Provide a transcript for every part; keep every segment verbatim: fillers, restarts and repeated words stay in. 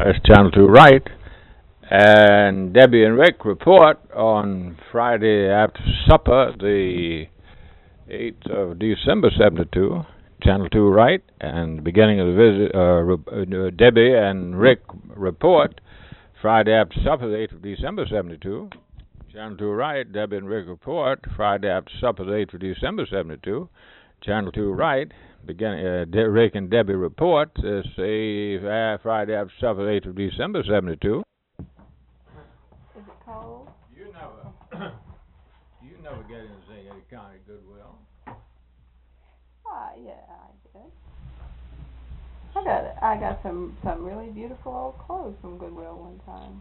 It's Channel two Right, and Debbie and Rick report on Friday after supper, the eighth of December seventy-two, Channel two Right, and the beginning of the visit, uh, re- uh, Debbie and Rick report Friday after supper, the eighth of December seventy-two, Channel two Right, Debbie and Rick report Friday after supper, the eighth of December seventy-two, Channel two Right, beginning, uh, De- Rick and Debbie report, uh, say, uh, Friday after supper, the eighth of December seventy-two. Is it cold? You never, you never get in Zayette County Goodwill. Ah, yeah, I did. I got I got some some really beautiful old clothes from Goodwill one time.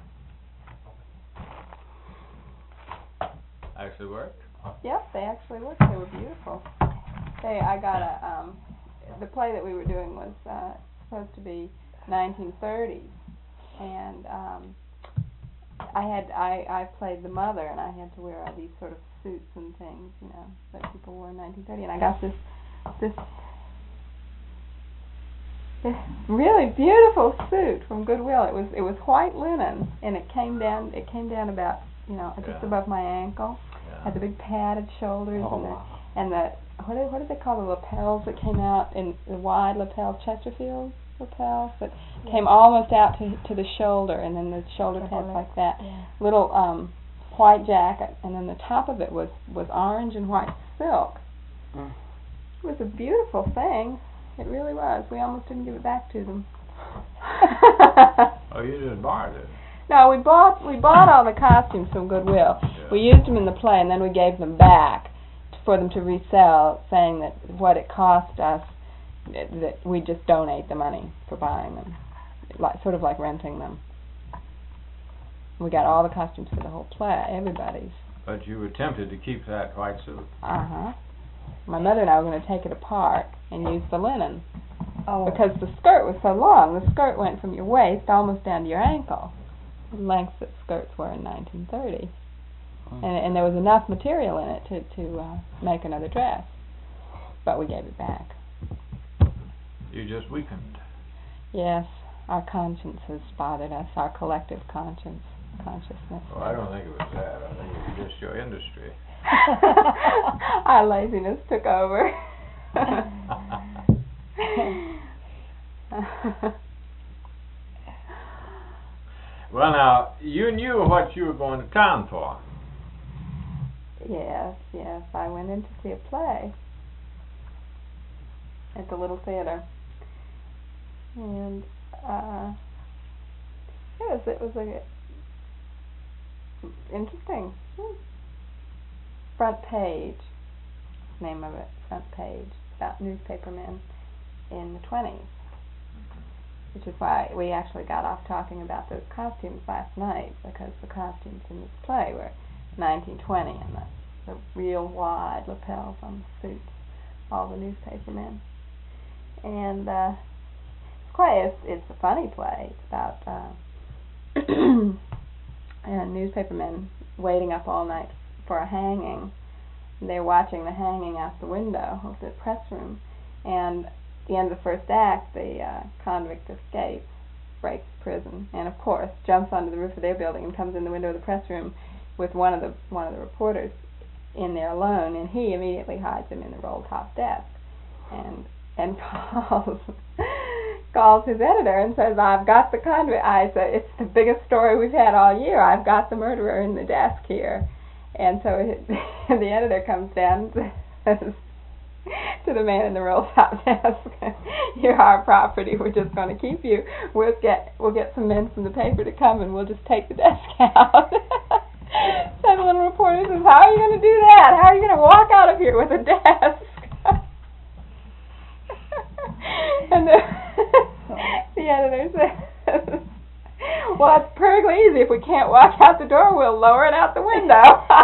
Actually worked? Yep, they actually worked. They were beautiful. They I got a um the play that we were doing was uh supposed to be nineteen thirties, and um I had I I played the mother, and I had to wear all these sort of suits and things, you know, that people wore in nineteen thirty, and I got this this this really beautiful suit from Goodwill. It was it was white linen, and it came down it came down about, you know, just Yeah. above my ankle. Yeah. Had the big padded shoulders Oh, and the wow. and the what did, what did they call the lapels that came out in the wide lapels, Chesterfield lapels that yeah. came almost out to to the shoulder, and then the shoulder pads like that. Yeah. Little um white jacket, and then the top of it was was orange and white silk. Mm. It was a beautiful thing. It really was. We almost didn't give it back to them. Oh, you just borrowed it. No, we bought we bought all the costumes from Goodwill. Yeah. We used them in the play, and then we gave them back for them to resell, saying that what it cost us, that we just donate the money for buying them, like sort of like renting them. We got all the costumes for the whole play, everybody's. But you were tempted to keep that white suit. Uh huh. My mother and I were going to take it apart and use the linen, Oh. because the skirt was so long. The skirt went from your waist almost down to your ankle, the length that skirts were in nineteen thirty. And, and there was enough material in it to, to uh, make another dress. But we gave it back. You just weakened. Yes, our consciences bothered us, our collective conscience, consciousness. Well, I don't think it was that. I think it was just your industry. Our laziness took over. Well, now, you knew what you were going to town for. Yes, yes. I went in to see a play at the Little Theater, and uh, yes, it was a interesting. Front Page, name of it. Front Page, about newspapermen in the twenties, which is why we actually got off talking about those costumes last night, because the costumes in this play were nineteen twenty, and the, the real wide lapels on the suits, all the newspapermen. And uh, it's quite, it's, it's a funny play. It's about uh, and newspapermen waiting up all night for a hanging. And they're watching the hanging out the window of the press room, and at the end of the first act, the uh, convict escapes, breaks prison, and of course jumps onto the roof of their building and comes in the window of the press room with one of the one of the reporters in there alone, and he immediately hides him in the roll top desk, and and calls calls his editor and says, "I've got the convict. I said it's the biggest story we've had all year. I've got the murderer in the desk here." And so it, the editor comes down and says to the man in the roll top desk, "You're our property. We're just going to keep you. We'll get we'll get some men from the paper to come, and we'll just take the desk out." So the little reporter says, "How are you going to do that? How are you going to walk out of here with a desk?" And the, the editor says, "Well, it's perfectly easy. If we can't walk out the door, we'll lower it out the window."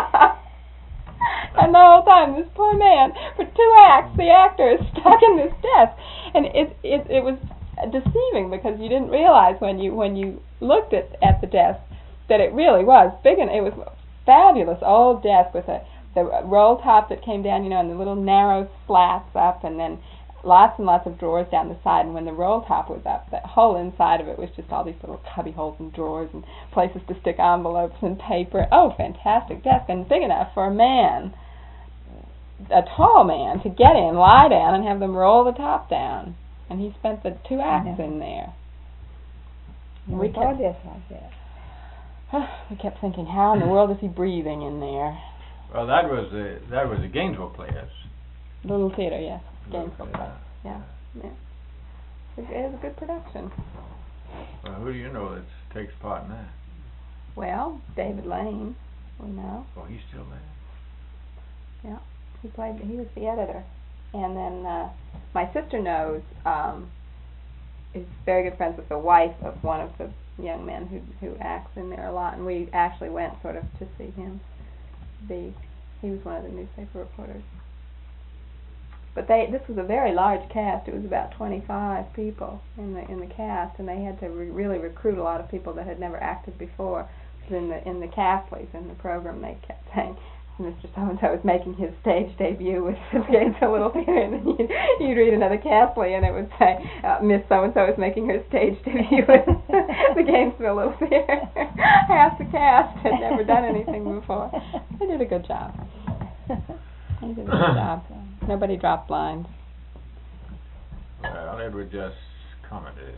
And the whole time, this poor man, for two acts, the actor is stuck in this desk, and it it it was deceiving, because you didn't realize when you when you looked at at the desk that it really was big, and it was a fabulous old desk with a the roll top that came down, you know, and the little narrow slats up, and then lots and lots of drawers down the side, and when the roll top was up, the whole inside of it was just all these little cubby holes and drawers and places to stick envelopes and paper. Oh, fantastic desk, and big enough for a man, a tall man, to get in, lie down, and have them roll the top down. And he spent the two acts mm-hmm. in there. And we kept this like that. We kept thinking, how in the world is he breathing in there? Well, that was the that was the Gainesville Players. Little theater, yes. Gainesville Players. Yeah, yeah. It was a good production. Well, who do you know that takes part in that? Well, David Lane, we know. Oh, he's still there. Yeah, he played. He was the editor, and then uh, my sister knows. Um, is very good friends with the wife of one of the young men who who acts in there a lot, and we actually went sort of to see him. Be he was one of the newspaper reporters. But they this was a very large cast. It was about twenty-five people in the in the cast, and they had to re really recruit a lot of people that had never acted before. In the in the Catholics in the program, they kept saying, Mister So-and-so is making his stage debut with the Gainesville Little Theater, and then you'd, you'd read another Catholic, and it would say, uh, Miss So-and-so is making her stage debut with the Gainesville Little Theater. Half the cast had never done anything before. They did a good job. They did a good job. Nobody dropped lines. Well, it was just comedy.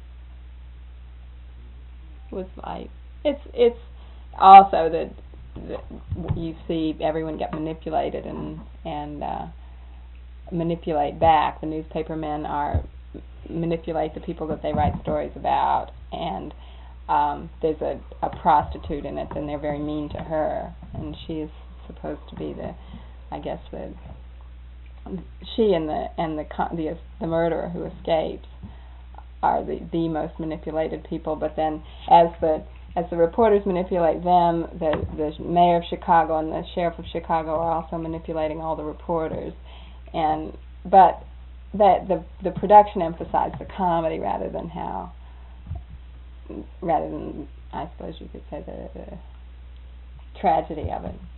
It was like, it's, it's also that you see everyone get manipulated and and uh, manipulate back. The newspaper men are manipulate the people that they write stories about, and um, there's a, a prostitute in it, and they're very mean to her, and she is supposed to be the, I guess the she and the and the the, the murderer who escapes are the the most manipulated people. But then as the As the reporters manipulate them, the the mayor of Chicago and the sheriff of Chicago are also manipulating all the reporters, and but that the the production emphasized the comedy rather than how rather than I suppose you could say the, the tragedy of it.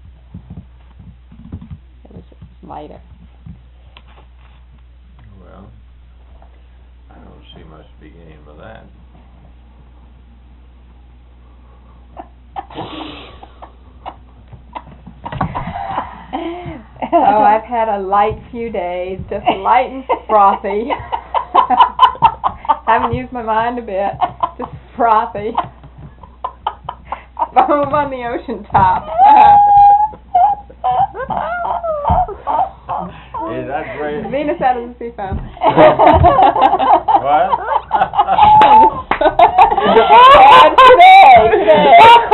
It was lighter. Well, I don't see much to be gained by that. Oh, I've had a light few days, just light and frothy. Haven't used my mind a bit, just frothy. Foam on the ocean top. Is that great? Venus out of the sea foam. What? today, today.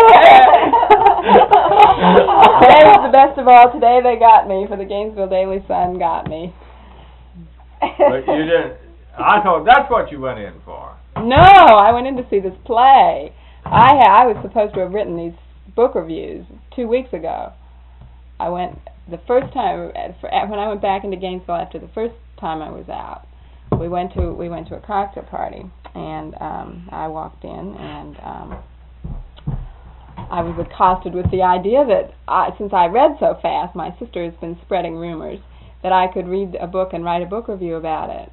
Today was the best of all. Today they got me for the Gainesville Daily Sun. Got me. But you didn't. I thought that's what you went in for. No, I went in to see this play. I ha I was supposed to have written these book reviews two weeks ago. I went the first time when I went back into Gainesville after the first time I was out. We went to we went to a cocktail party, and um, I walked in, and um, I was accosted with the idea that I, since I read so fast, my sister has been spreading rumors that I could read a book and write a book review about it.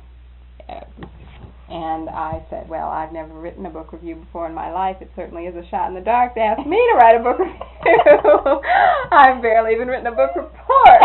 And I said, well, I've never written a book review before in my life. It certainly is a shot in the dark to ask me to write a book review. I've barely even written a book report.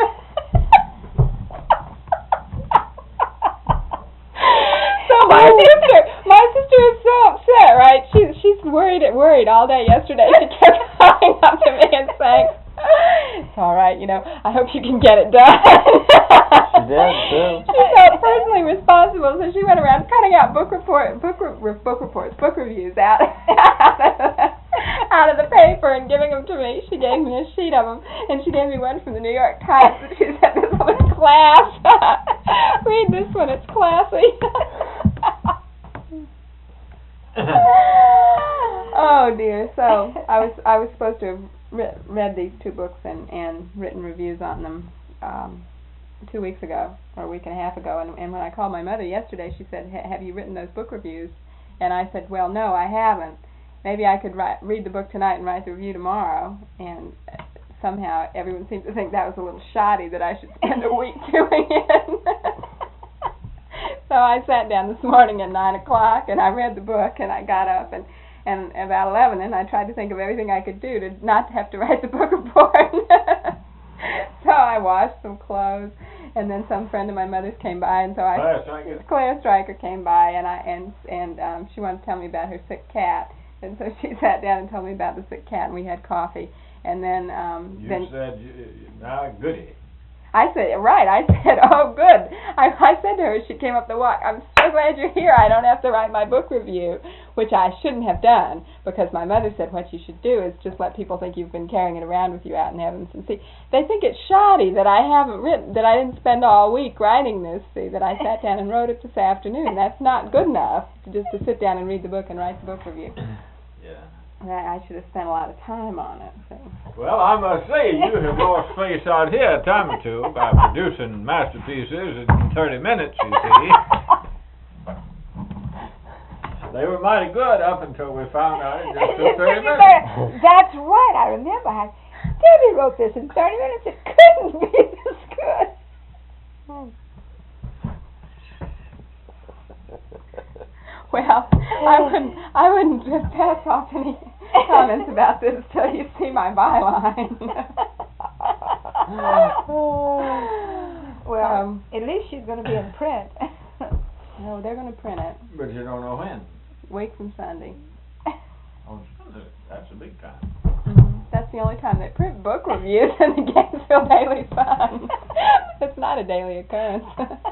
So my sister, my sister is so upset, right? She's she's worried worried all day yesterday. She kept coming up to me and saying, "It's all right, you know. I hope you can get it done." She did too. She felt personally responsible, so she went around cutting out book report, book re book reports, book reviews out out of the paper and giving them to me. She gave me a sheet of them, and she gave me one from the New York Times. And she said, "This one is class. Read this one; it's classy." Oh dear. So I was I was supposed to have re read these two books and and written reviews on them um, two weeks ago or a week and a half ago. And, and when I called my mother yesterday, she said, "Have you written those book reviews?" And I said, "Well, no, I haven't. Maybe I could write, read the book tonight and write the review tomorrow." And somehow everyone seemed to think that was a little shoddy, that I should spend a week doing it. So I sat down this morning at nine o'clock, and I read the book, and I got up, and, and about eleven, and I tried to think of everything I could do to not have to write the book report. So I washed some clothes, and then some friend of my mother's came by, and so I Claire Stryker. Claire Stryker came by, and I and and um, she wanted to tell me about her sick cat, and so she sat down and told me about the sick cat, and we had coffee, and then um, You then said, you, now, goody. I said, right, I said, oh, good. I, I said to her as she came up the walk, I'm so glad you're here. I don't have to write my book review, which I shouldn't have done, because my mother said what you should do is just let people think you've been carrying it around with you out in heavens and see. They think it's shoddy that I haven't written, that I didn't spend all week writing this, see, that I sat down and wrote it this afternoon. That's not good enough, to just to sit down and read the book and write the book review. Yeah. I, I should have spent a lot of time on it. So. Well, I must say, you have lost face out here a time or two by producing masterpieces in thirty minutes, you see. They were mighty good up until we found out it just took thirty minutes. That's right, I remember how Debbie wrote this in thirty minutes. It couldn't be this good. Hmm. Well, I wouldn't, I wouldn't just pass off any comments about this till you see my byline. Well, um, at least she's going to be in print. No, they're going to print it. But you don't know when. Week from Sunday. On Sunday. That's a big time. Mm-hmm. That's the only time they print book reviews in the Gainesville Daily Sun. It's not a daily occurrence.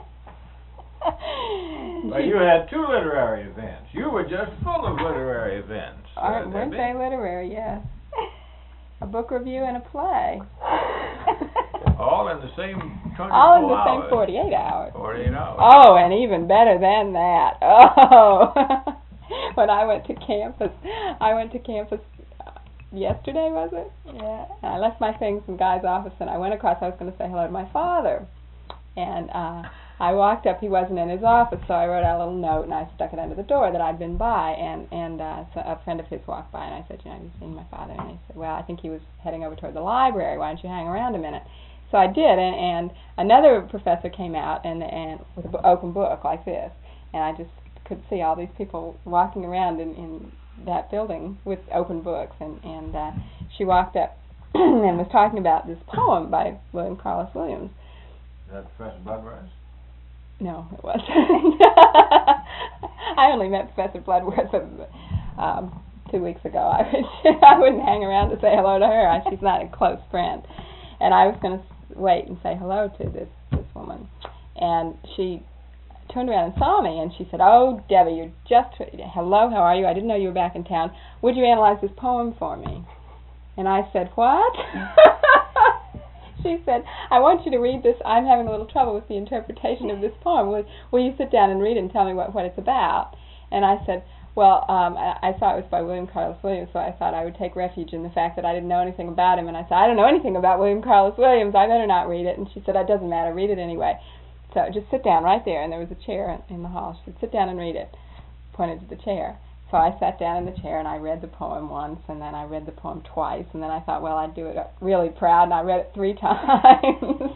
Well, you had two literary events. You were just full of literary events. Aren't, uh, weren't they literary? Yes. A book review and a play. All in the same twenty-four All in the hours. same forty-eight hours. forty-eight hours. Oh, and even better than that. Oh, when I went to campus, I went to campus uh, yesterday, was it? Yeah. And I left my things in Guy's office, and I went across. I was going to say hello to my father, and uh, I walked up. He wasn't in his office, so I wrote out a little note, and I stuck it under the door that I'd been by, and and uh, so a friend of his walked by, and I said, you know, have you seen my father? And he said, well, I think he was heading over toward the library. Why don't you hang around a minute? So I did, and, and another professor came out and and with an open book like this, and I just could see all these people walking around in, in that building with open books, and and uh, she walked up and was talking about this poem by William Carlos Williams. Is that Professor Bloodworth? No, it wasn't. I only met Professor Bloodworth um, two weeks ago. I would I wouldn't hang around to say hello to her. She's not a close friend, and I was going to wait and say hello to this this woman, and she turned around and saw me, and she said, oh, Debbie, you're just, hello, how are you? I didn't know you were back in town. Would you analyze this poem for me? And I said, what? She said, I want you to read this. I'm having a little trouble with the interpretation of this poem. Will, will you sit down and read it and tell me what, what it's about? And I said, well, um, I, I saw it was by William Carlos Williams, so I thought I would take refuge in the fact that I didn't know anything about him. And I said, I don't know anything about William Carlos Williams. I better not read it. And she said, it doesn't matter. Read it anyway. So just sit down right there. And there was a chair in, in the hall. She said, sit down and read it. Pointed to the chair. So I sat down in the chair and I read the poem once, and then I read the poem twice, and then I thought, well, I'd do it really proud, and I read it three times.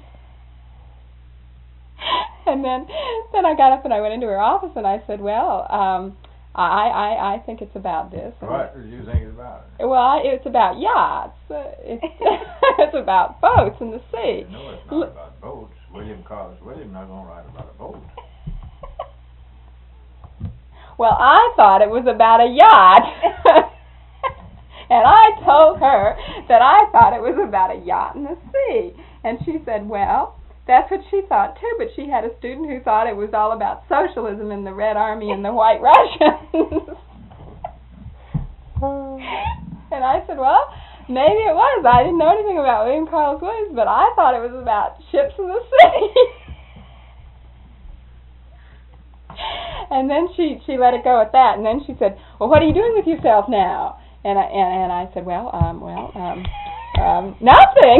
And then then I got up and I went into her office and I said, well, um, I, I, I think it's about this. And what did you think it's about? Well, I, it's about yachts. Uh, it's, it's about boats in the sea. No, it's not about boats. William Carlos Williams not going to write about a boat. Well, I thought it was about a yacht. And I told her that I thought it was about a yacht in the sea. And she said, well, that's what she thought too, but she had a student who thought it was all about socialism and the Red Army and the White Russians. And I said, well, maybe it was. I didn't know anything about William Carlos Williams, but I thought it was about ships in the sea. And then she, she let it go at that, and then she said, well, what are you doing with yourself now? And I, and, and I said, well, um, well, um, um, nothing.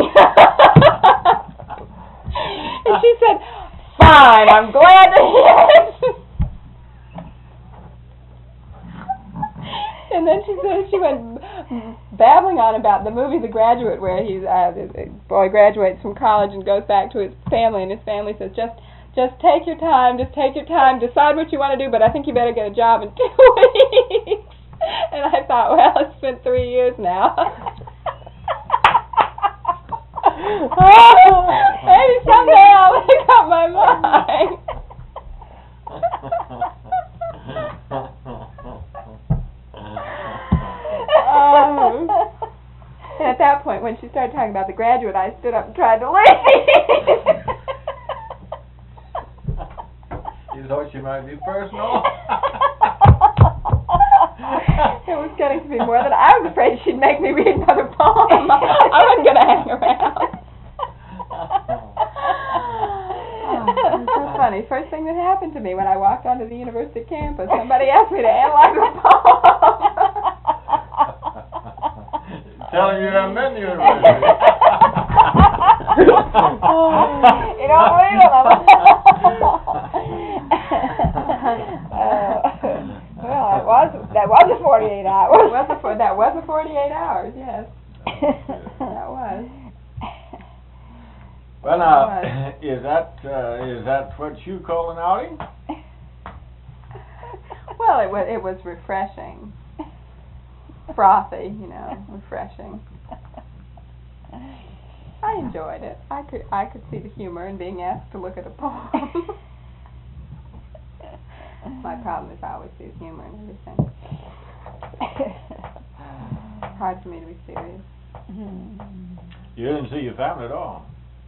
And she said, fine, I'm glad to hear it. And then she said, she went babbling on about the movie The Graduate, where he's, uh, the boy graduates from college and goes back to his family, and his family says, just just take your time, just take your time, decide what you want to do, but I think you better get a job in two weeks. And I thought, well, it's been three years now. Oh, maybe someday I'll make up my mind. um, and at that point, when she started talking about the graduate, I stood up and tried to leave. You thought she might be personal? It was getting to be more than I was afraid she'd make me read another poem. I wasn't going to hang around. Oh, it was so funny. First thing that happened to me when I walked onto the university campus, somebody asked me to analyze a poem. Telling you I'm in the university. You don't believe them. uh, well, that was that was a forty-eight hours. That was a for, that was a forty-eight hours. Yes, that was. Well, now, is that uh, is that what you call an outing? Well, it was it was refreshing, frothy, you know, refreshing. I enjoyed it. I could I could see the humor in being asked to look at a poem. My problem is I always see the humor in everything. It's hard for me to be serious. You didn't see your family at all.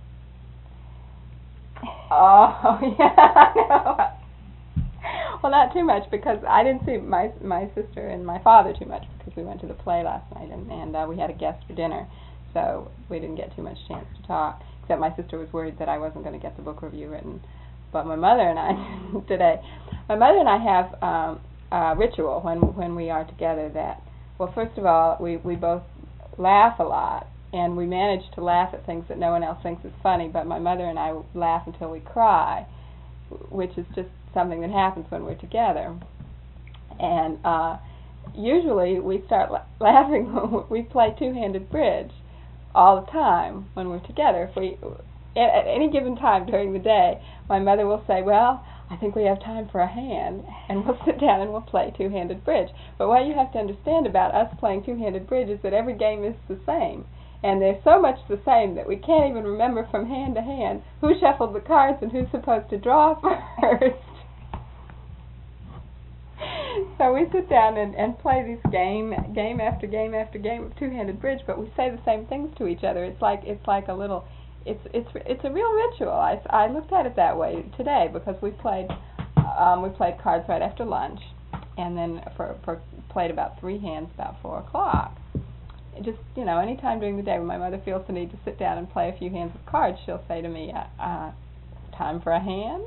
Oh yeah, I know. Well, not too much because I didn't see my my sister and my father too much because we went to the play last night and and uh, we had a guest for dinner. So we didn't get too much chance to talk, except my sister was worried that I wasn't going to get the book review written. But my mother and I, today, my mother and I have um, a ritual when when we are together that, well, first of all, we, we both laugh a lot, and we manage to laugh at things that no one else thinks is funny, but my mother and I laugh until we cry, which is just something that happens when we're together. And uh, usually we start la- laughing when we play two-handed bridge. All the time when we're together. If we, at, at any given time during the day, my mother will say, well, I think we have time for a hand, and we'll sit down and we'll play two-handed bridge. But what you have to understand about us playing two-handed bridge is that every game is the same, and they're so much the same that we can't even remember from hand to hand who shuffled the cards and who's supposed to draw first. So we sit down and, and play this game, game after game after game of two-handed bridge, but we say the same things to each other. It's like it's like a little, it's it's it's a real ritual. I, I looked at it that way today because we played um, we played cards right after lunch, and then for for played about three hands about four o'clock. It just you know, any time during the day when my mother feels the need to sit down and play a few hands of cards, she'll say to me, uh, uh, "Time for a hand."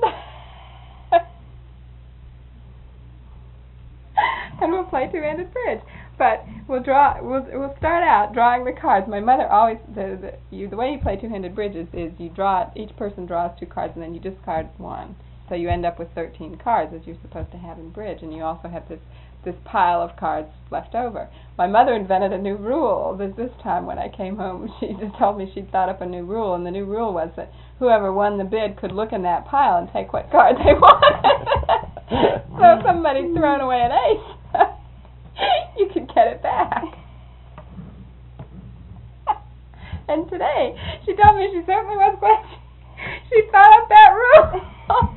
And we'll play two-handed bridge, but we'll draw. We'll we'll start out drawing the cards. My mother always the the, you, the way you play two-handed bridges is you draw. Each person draws two cards, and then you discard one. So you end up with thirteen cards, as you're supposed to have in bridge, and you also have this this pile of cards left over. My mother invented a new rule. This this time when I came home, she just told me she'd thought up a new rule, and the new rule was that whoever won the bid could look in that pile and take what card they wanted. So if somebody's thrown away an ace, you could get it back. And today, she told me she certainly was glad she, she thought up that rule.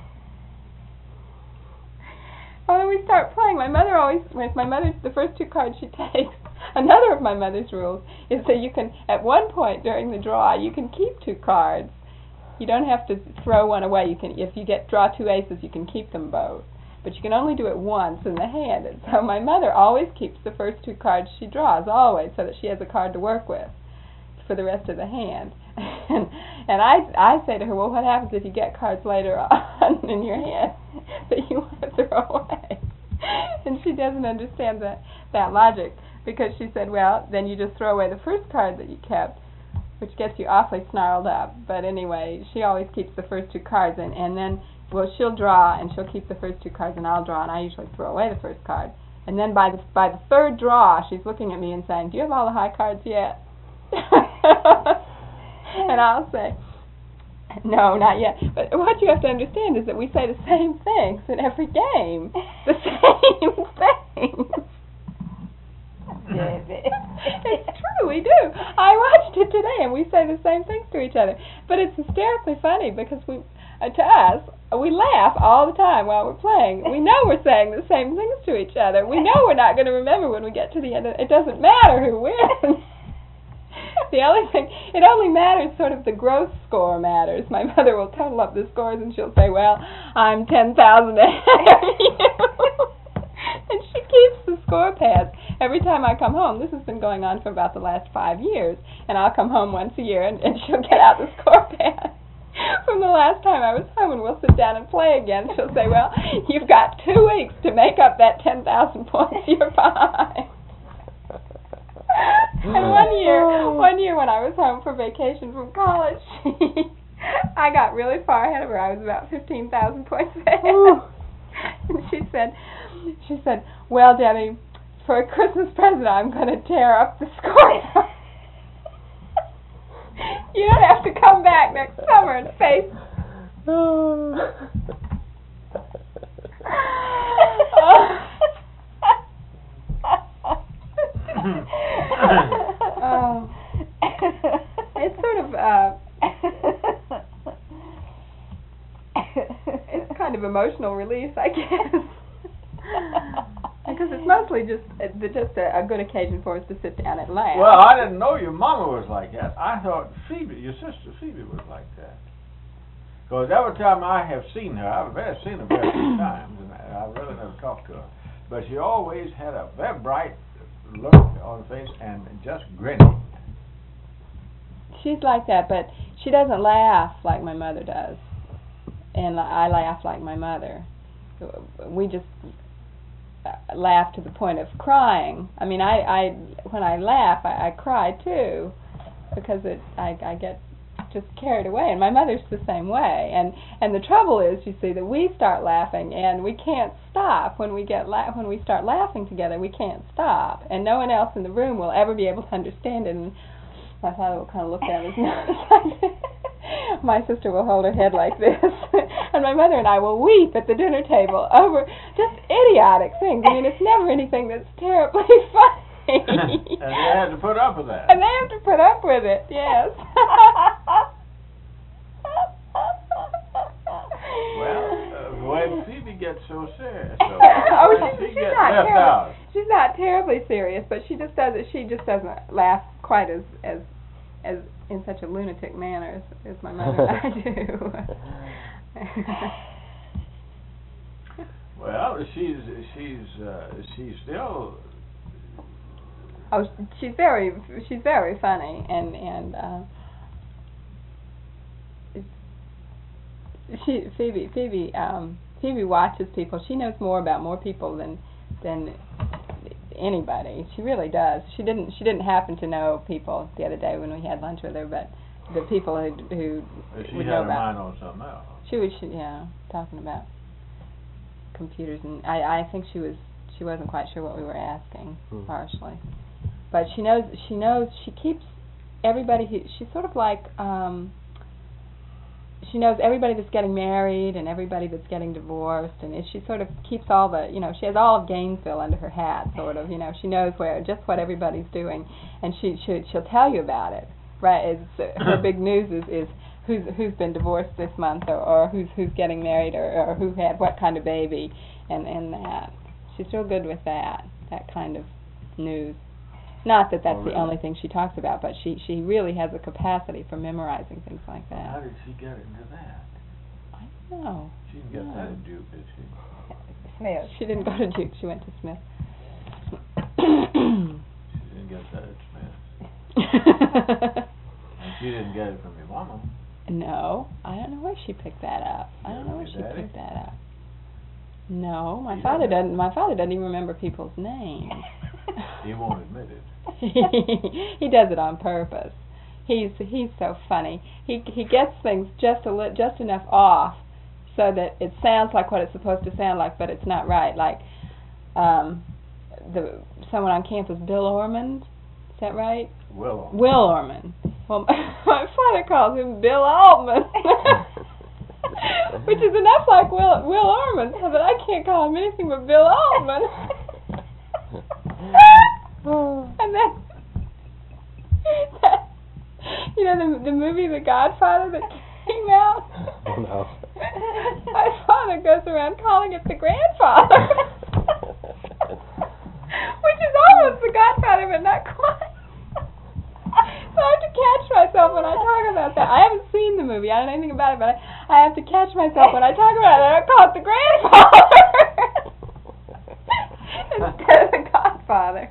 When we start playing, my mother always, with my mother, the first two cards she takes, another of my mother's rules is that you can, at one point during the draw, you can keep two cards. You don't have to throw one away. You can, if you get draw two aces, you can keep them both. But you can only do it once in the hand. And so my mother always keeps the first two cards she draws, always, so that she has a card to work with for the rest of the hand. and and I I say to her, well, what happens if you get cards later on in your hand that you want to throw away? And she doesn't understand that, that logic, because she said, well, then you just throw away the first card that you kept, which gets you awfully snarled up. But anyway, she always keeps the first two cards, and, and then well, she'll draw, and she'll keep the first two cards, and I'll draw, and I usually throw away the first card. And then by the by the third draw, she's looking at me and saying, do you have all the high cards yet? And I'll say, No, not yet. But what you have to understand is that we say the same things in every game. The same things. It's true, we do. I watched it today, and we say the same things to each other. But it's hysterically funny because we, uh, to us, we laugh all the time while we're playing. We know we're saying the same things to each other. We know we're not going to remember when we get to the end. Of, it doesn't matter who wins. The only thing, it only matters, sort of the gross score matters. My mother will total up the scores and she'll say, well, I'm ten thousand ahead of you. And she keeps the score pads. Every time I come home, this has been going on for about the last five years, and I'll come home once a year and, and she'll get out the score pad from the last time I was home, and we'll sit down and play again. She'll say, well, you've got two weeks to make up that ten thousand points you're behind. And one year, one year when I was home for vacation from college, she, I got really far ahead of her. I was about fifteen thousand points ahead. And she said, she said, well, Debbie, for a Christmas present, I'm going to tear up the score. You don't have to come back next summer and face. Oh. It's sort of, uh, it's kind of emotional release, I guess. Because it's mostly just uh, just a, a good occasion for us to sit down and laugh. Well, I didn't know your mama was like that. I thought Phoebe, your sister Phoebe, was like that. Because every time I have seen her, I've very seen her very few times, and I really never talked to her. But she always had a very bright look on her face and just grinning. She's like that, but she doesn't laugh like my mother does, and I laugh like my mother. We just laugh to the point of crying. I mean, I, I when I laugh, I, I cry too, because it I, I get just carried away. And my mother's the same way. And and the trouble is, you see, that we start laughing and we can't stop. When we get la- when we start laughing together, we can't stop, and no one else in the room will ever be able to understand it. And my father will kind of look down his nose. My sister will hold her head like this, and my mother and I will weep at the dinner table over just idiotic things. I mean, it's never anything that's terribly funny. And they have to put up with that. And they have to put up with it, yes. Well, uh, when Phoebe gets so serious, so oh, she, she's gets not left terribly, out. she's not terribly serious, but she just doesn't. She just doesn't laugh quite as as as in such a lunatic manner as, as my mother and I do. Well, she's she's uh, she's still. Oh, she's very she's very funny, and and uh, she Phoebe Phoebe um, Phoebe watches people. She knows more about more people than than anybody. She really does. She didn't she didn't happen to know people the other day when we had lunch with her, but the people who who She would had know her about. mind on something else. She was she, yeah talking about computers, and I I think she was she wasn't quite sure what we were asking Hmm. partially. But she knows, she knows, she keeps everybody, who, she's sort of like, um, she knows everybody that's getting married and everybody that's getting divorced, and it, she sort of keeps all the, you know, she has all of Gainesville under her hat, sort of, you know, she knows where, just what everybody's doing, and she, she, she'll tell you about it, right? It's, uh, her big news is, is who's who's been divorced this month, or, or who's who's getting married, or, or who had what kind of baby, and, and that. She's real good with that, that kind of news. Not that that's Oh, the really? only thing she talks about, but she, she really has a capacity for memorizing things like that. How did she get into that? I don't know. She didn't get No. that at Duke, did she? Smith. She didn't go to Duke. She went to Smith. She didn't get that at Smith. And she didn't get it from your mama. No, I don't know where she picked that up. I don't know where she Your daddy? picked that up. No, my You father don't know? doesn't. My father doesn't even remember people's names. He won't admit it. He does it on purpose. He's he's so funny. He he gets things just a li- just enough off so that it sounds like what it's supposed to sound like, but it's not right. Like um, the someone on campus, Bill Ormond. Is that right? Well, Will Orman. Well, my, my father calls him Bill Altman, which is enough like Will Will Orman, so that I can't call him anything but Bill Altman. And then, that, you know, the the movie The Godfather that came out. Oh no. My father goes around calling it The Grandfather, which is almost The Godfather, but not quite. So I have to catch myself when I talk about that. I haven't seen the movie. I don't know anything about it, but I, I have to catch myself when I talk about it. I call it The Grandfather instead of The Godfather.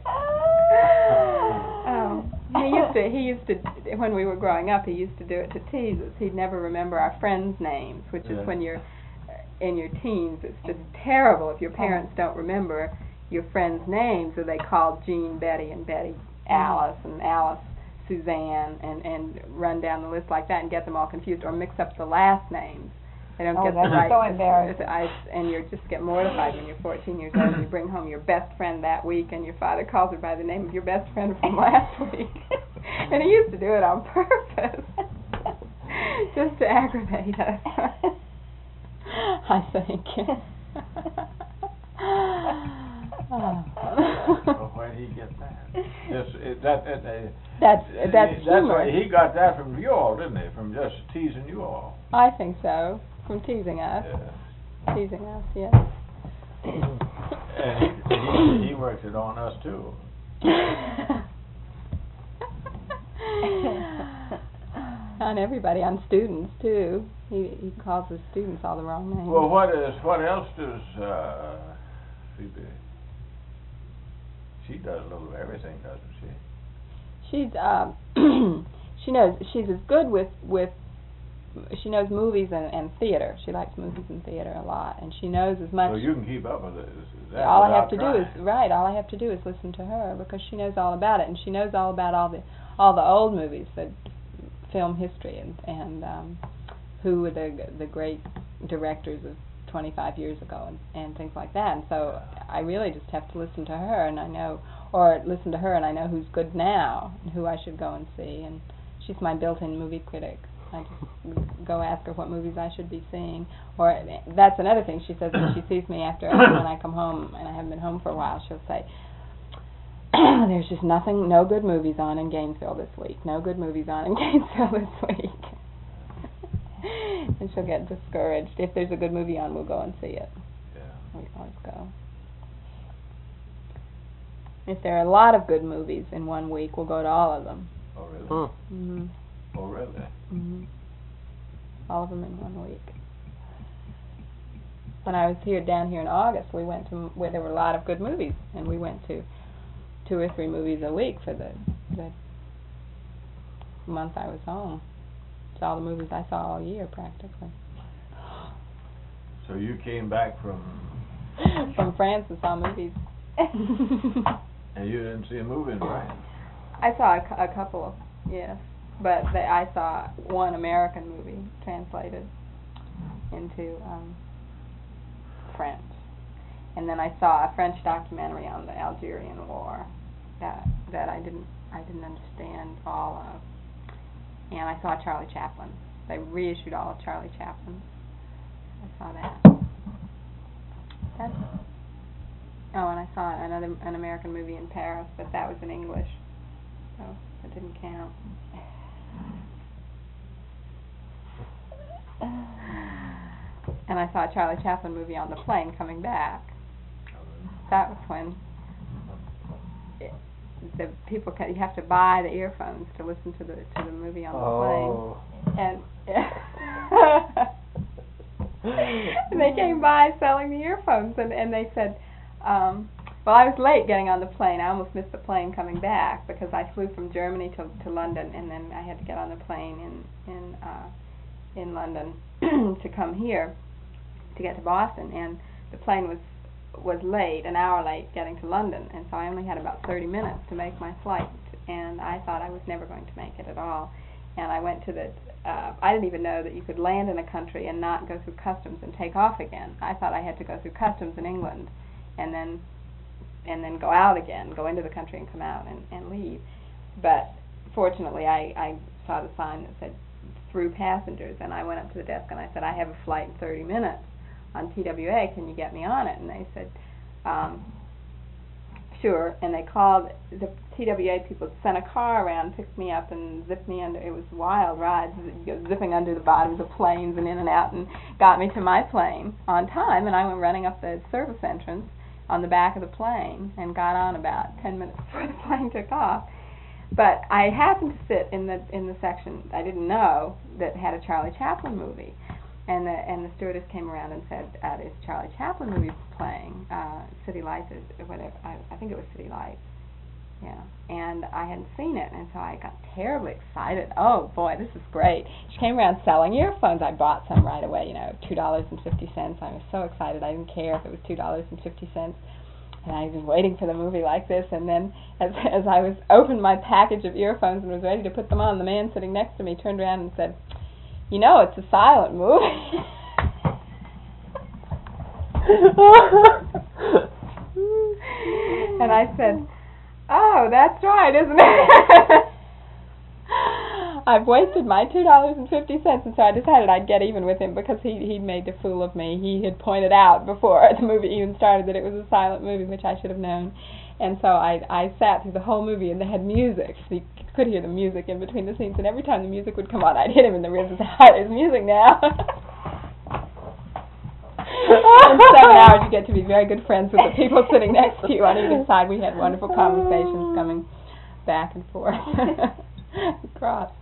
Oh, he used to. He used to. When we were growing up, he used to do it to tease us. He'd never remember our friends' names, which is Yeah. when you're in your teens. It's just terrible if your parents don't remember your friends' names, or they call Jean Betty and Betty Alice and Alice Suzanne, and and run down the list like that and get them all confused, or mix up the last names. They don't Oh, get that's the right. so embarrassing. I, and you just get mortified when you're fourteen years old and you bring home your best friend that week, and your father calls her by the name of your best friend from last week. And he used to do it on purpose, just to aggravate us. I think. Well, where did he get that? Just, it, that, that, uh, That's that's that's humor. why he got that from you all, didn't he? From just teasing you all. I think so. From teasing us, Yeah. teasing us, yes. And he, he, he worked it on us too. On everybody, on students too. He he calls his students all the wrong names. Well, what is what else does uh, Phoebe? She does a little of everything, doesn't she? She's um she knows she's as good with with she knows movies and, and theater. She likes movies and theater a lot, and she knows as much. So you can keep up with it. Is that all I without have to trying. do is right. All I have to do is listen to her, because she knows all about it, and she knows all about all the all the old movies, the film history, and and um, who were the the great directors of twenty-five years ago, and, and things like that. And so I really just have to listen to her, and I know, or listen to her, and I know who's good now, and who I should go and see. And she's my built-in movie critic. I just go ask her what movies I should be seeing. Or that's another thing she says when she sees me after when I come home, and I haven't been home for a while. She'll say, "There's just nothing, no good movies on in Gainesville this week. No good movies on in Gainesville this week." And she'll get discouraged. If there's a good movie on, we'll go and see it. Yeah. We always go. If there are a lot of good movies in one week, we'll go to all of them. Oh really? Hmm. Mhm. Oh really? Mhm. All of them in one week. When I was here down here in August, we went to where there were a lot of good movies, and we went to two or three movies a week for the the month I was home. It's all the movies I saw all year practically. So you came back from From France and saw movies. and you didn't see a movie in France? I saw a, cou- a couple, yes, but the, I saw one American movie translated into um, French, and then I saw a French documentary on the Algerian War that that I didn't I didn't understand all of, and I saw Charlie Chaplin. They reissued all of Charlie Chaplin. I saw that. That's, oh, and I saw another an American movie in Paris, but that was in English, so it didn't count. And I saw a Charlie Chaplin movie on the plane coming back. That was when it, the people ca- you have to buy the earphones to listen to the to the movie on the Oh. plane, and and they came by selling the earphones, and and they said, um, well, I was late getting on the plane. I almost missed the plane coming back because I flew from Germany to to London, and then I had to get on the plane in in uh, in London to come here to get to Boston, and the plane was was late, an hour late getting to London, and so I only had about thirty minutes to make my flight, and I thought I was never going to make it at all. And I went to the, uh, I didn't even know that you could land in a country and not go through customs and take off again. I thought I had to go through customs in England and then and then go out again, go into the country and come out and, and leave. But fortunately I, I saw the sign that said through passengers, and I went up to the desk and I said, I have a flight in thirty minutes on T W A, can you get me on it? And they said, um, sure, and they called, the T W A people sent a car around, picked me up and zipped me under, it was a wild ride, zipping under the bottoms of planes and in and out, and got me to my plane on time, and I went running up the service entrance on the back of the plane and got on about ten minutes before the plane took off. But I happened to sit in the in the section I didn't know that had a Charlie Chaplin movie, and the and the stewardess came around and said, uh, "This Charlie Chaplin movie playing, uh, City Lights or whatever. I, I think it was City Lights, yeah." And I hadn't seen it, and so I got terribly excited. Oh boy, this is great! She came around selling earphones. I bought some right away. You know, two dollars and fifty cents. I was so excited. I didn't care if it was two dollars and fifty cents. And I was waiting for the movie like this, and then as as I was opened my package of earphones and was ready to put them on, the man sitting next to me turned around and said, "You know, it's a silent movie." And I said, "Oh, that's right, isn't it?" I've wasted my two dollars and fifty cents, and so I decided I'd get even with him because he he made a fool of me. He had pointed out before the movie even started that it was a silent movie, which I should have known. And so I I sat through the whole movie, and they had music, so you could hear the music in between the scenes. And every time the music would come on, I'd hit him in the ribs and say, "Hi, there's music now." In seven hours, you get to be very good friends with the people sitting next to you on either side. We had wonderful conversations coming back and forth. Cross.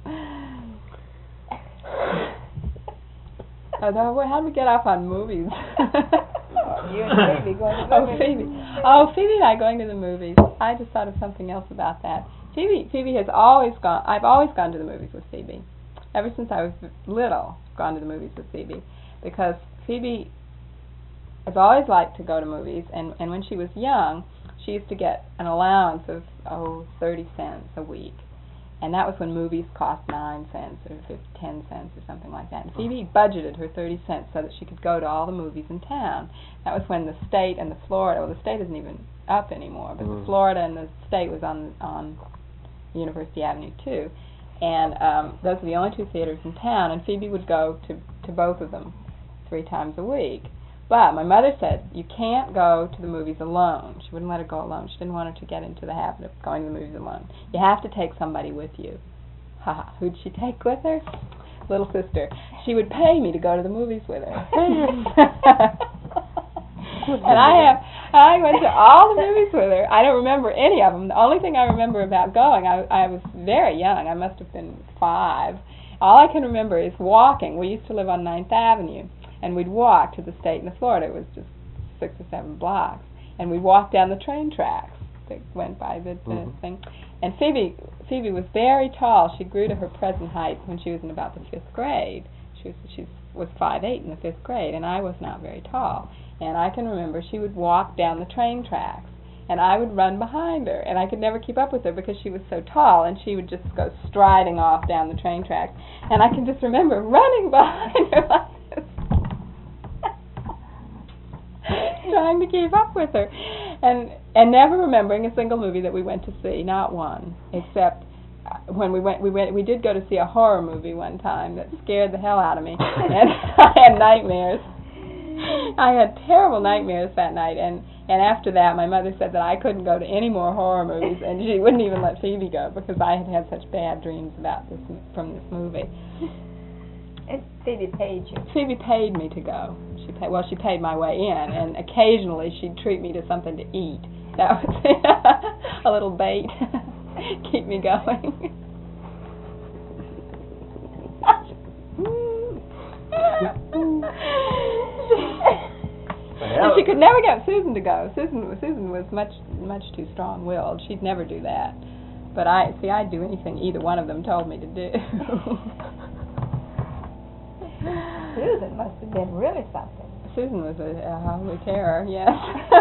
Although, how did we get off on movies? Oh, you and Phoebe going to the oh, movies. Phoebe. Oh, Phoebe and I going to the movies. I just thought of something else about that. Phoebe, Phoebe has always gone. I've always gone to the movies with Phoebe. Ever since I was little, I've gone to the movies with Phoebe because Phoebe has always liked to go to movies, and and when she was young, she used to get an allowance of oh thirty cents a week. And that was when movies cost nine cents or ten cents or something like that. And Phoebe budgeted her thirty cents so that she could go to all the movies in town. That was when the state and the Florida, well, the state isn't even up anymore, but mm. the Florida and the state was on on University Avenue too. And um, those were the only two theaters in town, and Phoebe would go to, to both of them three times a week. But my mother said, you can't go to the movies alone. She wouldn't let her go alone. She didn't want her to get into the habit of going to the movies alone. You have to take somebody with you. Ha ha. Who'd she take with her? Little sister. She would pay me to go to the movies with her. And I have, I went to all the movies with her. I don't remember any of them. The only thing I remember about going, I, I was very young. I must have been five. All I can remember is walking. We used to live on Ninth Avenue. And we'd walk to the state in the Florida. It was just six or seven blocks. And we'd walk down the train tracks that went by the, the mm-hmm. thing. And Phoebe Phoebe was very tall. She grew to her present height when she was in about the fifth grade. She was she was five eight in the fifth grade, and I was not very tall. And I can remember she would walk down the train tracks, and I would run behind her. And I could never keep up with her because she was so tall, and she would just go striding off down the train tracks. And I can just remember running behind her like this, trying to keep up with her, and and never remembering a single movie that we went to see, not one, except when we went we went we did go to see a horror movie one time that scared the hell out of me, and I had nightmares. I had terrible nightmares that night, and and after that my mother said that I couldn't go to any more horror movies, and she wouldn't even let Phoebe go because I had had such bad dreams about this from this movie. And Phoebe paid you. Phoebe paid me to go. She paid, well, she paid my way in, and occasionally she'd treat me to something to eat. That was a little bait, keep me going. And she could never get Susan to go. Susan, Susan was much, much too strong-willed. She'd never do that. But I see, I'd do anything either one of them told me to do. Susan must have been really something. Susan was a, a holy terror, yes.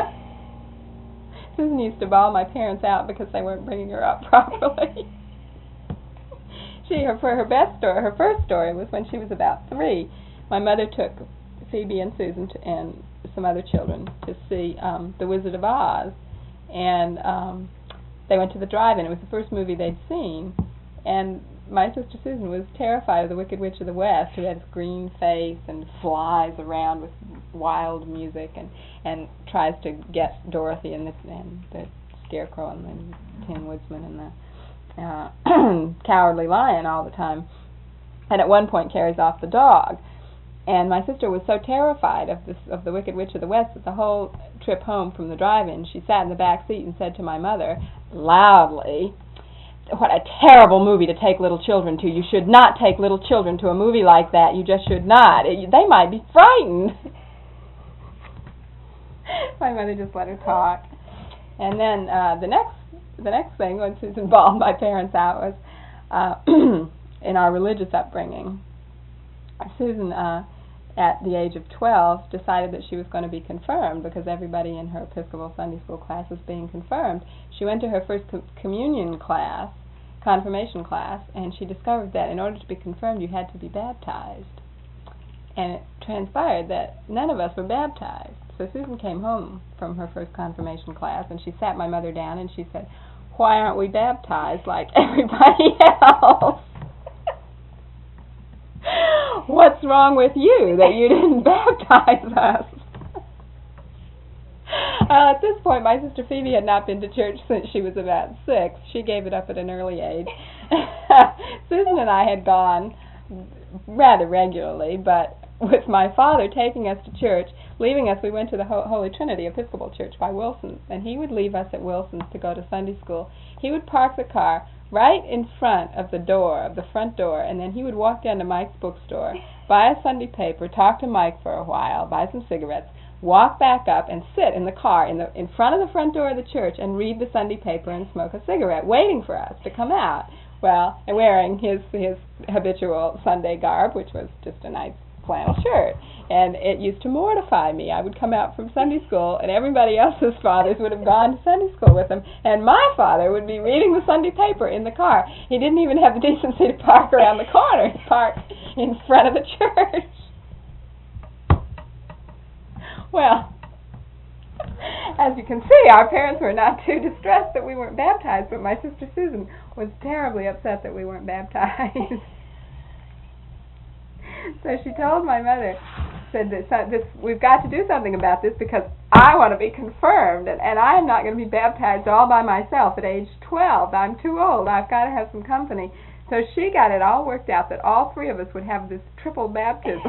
Susan used to bawl my parents out because they weren't bringing her up properly. She, her, for her best story, her first story was when she was about three. My mother took Phoebe and Susan to, and some other children to see um, The Wizard of Oz, and um, they went to the drive-in. It was the first movie they'd seen, and my sister Susan was terrified of the Wicked Witch of the West, who had this green face and flies around with wild music and and tries to get Dorothy and the and the Scarecrow and the Tin Woodsman and the uh, Cowardly Lion all the time, and at one point carries off the dog. And my sister was so terrified of this of the Wicked Witch of the West that the whole trip home from the drive-in, she sat in the back seat and said to my mother, loudly, "What a terrible movie to take little children to. You should not take little children to a movie like that. You just should not. It, they might be frightened." My mother just let her talk. And then uh, the next the next thing, when Susan bawled my parents out, was uh, in our religious upbringing. Susan, uh, at the age of twelve, decided that she was going to be confirmed because everybody in her Episcopal Sunday school class was being confirmed. She went to her first co- communion class, confirmation class, and she discovered that in order to be confirmed you had to be baptized. And it transpired that none of us were baptized. So Susan came home from her first confirmation class and she sat my mother down and she said, "Why aren't we baptized like everybody else? What's wrong with you that you didn't baptize us?" Uh, at this point, my sister Phoebe had not been to church since she was about six. She gave it up at an early age. Susan and I had gone rather regularly, but with my father taking us to church, leaving us, we went to the Ho- Holy Trinity Episcopal Church by Wilson's, and he would leave us at Wilson's to go to Sunday school. He would park the car right in front of the door, of the front door, and then he would walk down to Mike's bookstore, buy a Sunday paper, talk to Mike for a while, buy some cigarettes, walk back up and sit in the car in the in front of the front door of the church and read the Sunday paper and smoke a cigarette, waiting for us to come out. Well, and wearing his his habitual Sunday garb, which was just a nice flannel shirt. And it used to mortify me. I would come out from Sunday school, and everybody else's fathers would have gone to Sunday school with them, and my father would be reading the Sunday paper in the car. He didn't even have the decency to park around the corner. He parked in front of the church. Well, as you can see, our parents were not too distressed that we weren't baptized, but my sister Susan was terribly upset that we weren't baptized. So she told my mother, said that so, this, we've got to do something about this because I want to be confirmed, and, and I'm not going to be baptized all by myself at age twelve. I'm too old. I've got to have some company. So she got it all worked out that all three of us would have this triple baptism.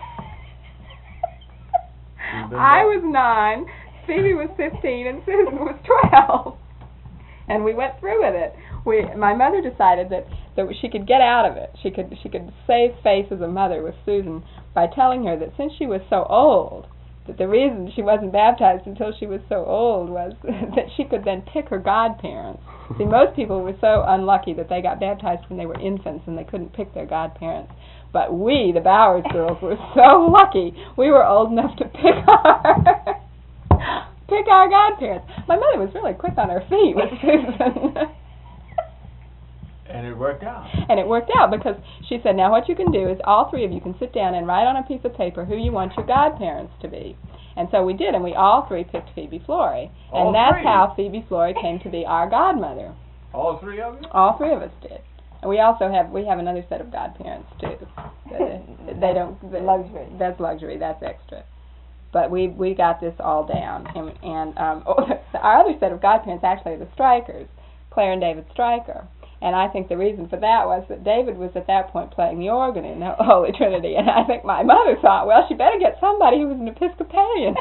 I was nine, Phoebe was fifteen, and Susan was twelve. And we went through with it. We, my mother decided that, that she could get out of it. She could she could save face as a mother with Susan by telling her that since she was so old, that the reason she wasn't baptized until she was so old was that she could then pick her godparents. See, most people were so unlucky that they got baptized when they were infants and they couldn't pick their godparents. But we, the Bowers girls, were so lucky. We were old enough to pick our pick our godparents. My mother was really quick on her feet with Susan. And it worked out. And it worked out because she said, now what you can do is all three of you can sit down and write on a piece of paper who you want your godparents to be. And so we did, and we all three picked Phoebe Flory. All and that's three? how Phoebe Flory came to be our godmother. All three of you? All three of us did. And we also have we have another set of godparents too. They, they don't they, luxury. That's luxury. That's extra. But we we got this all down. And, and um, oh, our other set of godparents actually are the Strikers, Claire and David Stryker. And I think the reason for that was that David was at that point playing the organ in the Holy Trinity. And I think my mother thought, well, she better get somebody who was an Episcopalian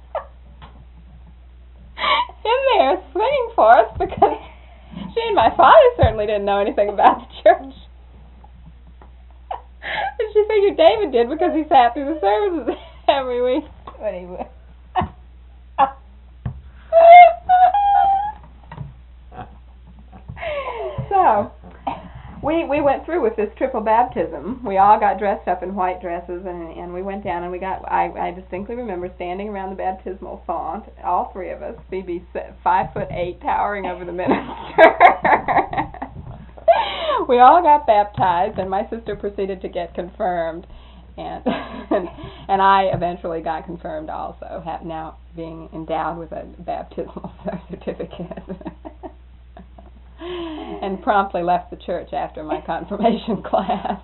in there singing for us, because she and my father certainly didn't know anything about the church. And she figured David did because he sat through the services every week. Anyway. So, we we went through with this triple baptism. We all got dressed up in white dresses, and and we went down, and we got, I, I distinctly remember standing around the baptismal font, all three of us, Phoebe five foot eight, towering over the minister. We all got baptized, and my sister proceeded to get confirmed, and and, and I eventually got confirmed also, have now being endowed with a baptismal certificate. and promptly left the church after my confirmation class.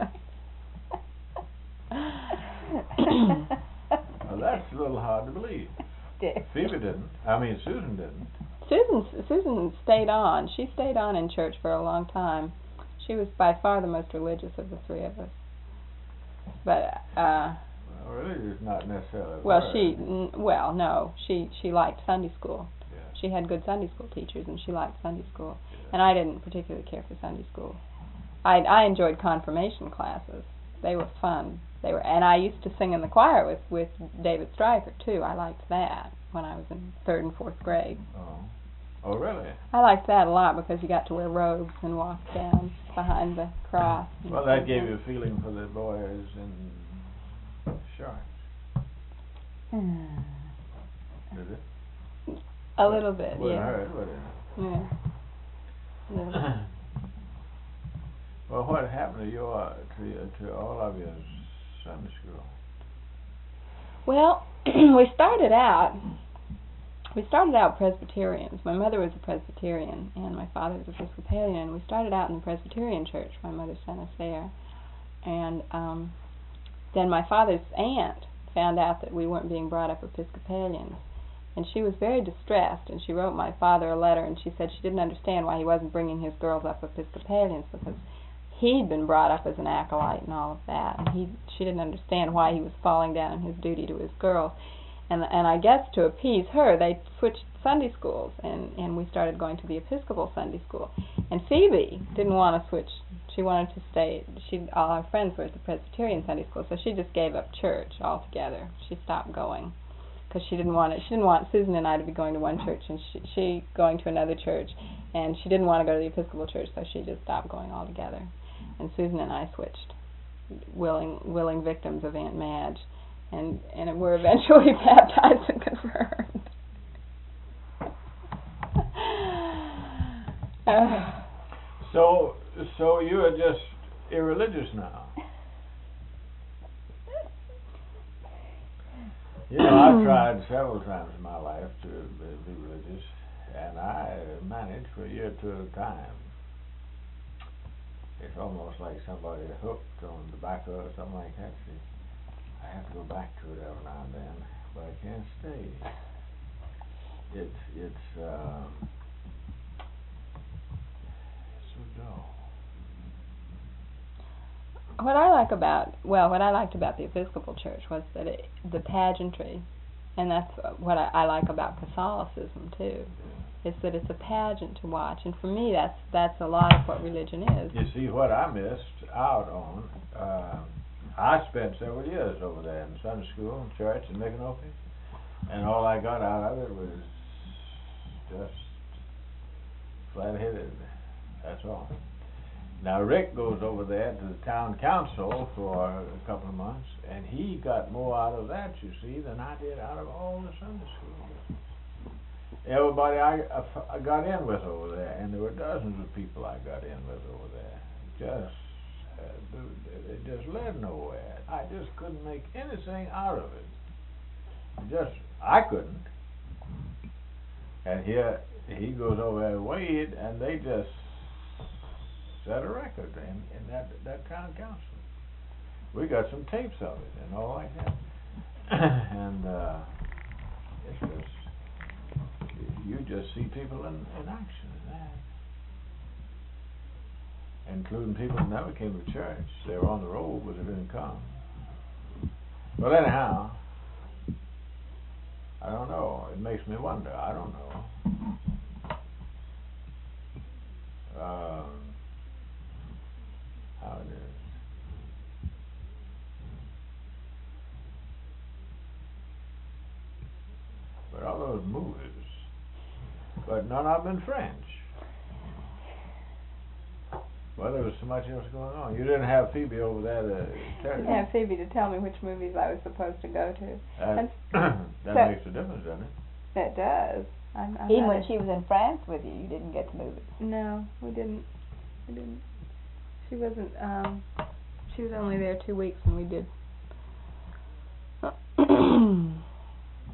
Well, that's a little hard to believe. Phoebe didn't. I mean, Susan didn't. Susan Susan stayed on. She stayed on in church for a long time. She was by far the most religious of the three of us. But uh well, religious not necessarily. Well, word. she n- well, no. She she liked Sunday school. Yeah. She had good Sunday school teachers and she liked Sunday school. Yeah. And I didn't particularly care for Sunday school. I I enjoyed confirmation classes. They were fun. They were, and I used to sing in the choir with with David Stryker too. I liked that when I was in third and fourth grade. Oh, oh, really? I liked that a lot because you got to wear robes and walk down behind the cross. Well, that gave you a feeling for the boys in shorts. Did it? A little bit, Wouldn't yeah. hurt, would it? Yeah. A little bit. Well, what happened to your to to all of your Sunday school? Well, we started out. We started out Presbyterians. My mother was a Presbyterian, and my father was Episcopalian. And we started out in the Presbyterian church. My mother sent us there, and um, then my father's aunt found out that we weren't being brought up Episcopalians, and she was very distressed. And she wrote my father a letter, and she said she didn't understand why he wasn't bringing his girls up Episcopalians because he'd been brought up as an acolyte and all of that, and he she didn't understand why he was falling down on his duty to his girls. And and I guess to appease her, they switched Sunday schools, and, and we started going to the Episcopal Sunday school. And Phoebe didn't want to switch. She wanted to stay. She all our friends were at the Presbyterian Sunday school, so she just gave up church altogether. She stopped going because she didn't want it. She didn't want Susan and I to be going to one church and she, she going to another church, and she didn't want to go to the Episcopal church, so she just stopped going altogether. And Susan and I switched, willing willing victims of Aunt Madge. And and were eventually baptized and confirmed. uh, So, so you are just irreligious now. You know, I've tried several times in my life to be religious, and I managed for a year or two at a time. It's almost like somebody hooked on tobacco or something like that. See, I have to go back to it every now and then, but I can't stay. It's it's um, so dull. what I like about well, what I liked about the Episcopal Church was that it, the pageantry, and that's what I, I like about Catholicism too. Is that it's a pageant to watch, and for me, that's that's a lot of what religion is. You see, what I missed out on. Uh, I spent several years over there in Sunday school and church in Micanopy, and all I got out of it was just flat-headed. That's all. Now Rick goes over there to the town council for a couple of months, and he got more out of that, you see, than I did out of all the Sunday school business. Everybody I, I got in with over there, and there were dozens of people I got in with over there, just Uh, it just led nowhere. I just couldn't make anything out of it. Just, I couldn't. And here, he goes over there and Wade, and they just set a record in, in that, that town council. We got some tapes of it and all like that. and uh, it's just, you just see people in, in action in that. Including people who never came to church. They were on the road, but they didn't come. But anyhow, I don't know. It makes me wonder. I don't know. Um, how it is. But all those movies, but none of them in French. Well, there was so much else going on. You didn't have Phoebe over there to tell I you. didn't have Phoebe to tell me which movies I was supposed to go to. That, that so- makes a difference, doesn't it? It does. I'm, I'm Even not when a- she was in France with you, you didn't get to move it. No, we didn't. We didn't. She wasn't. Um, she was only there two weeks, and we did. Can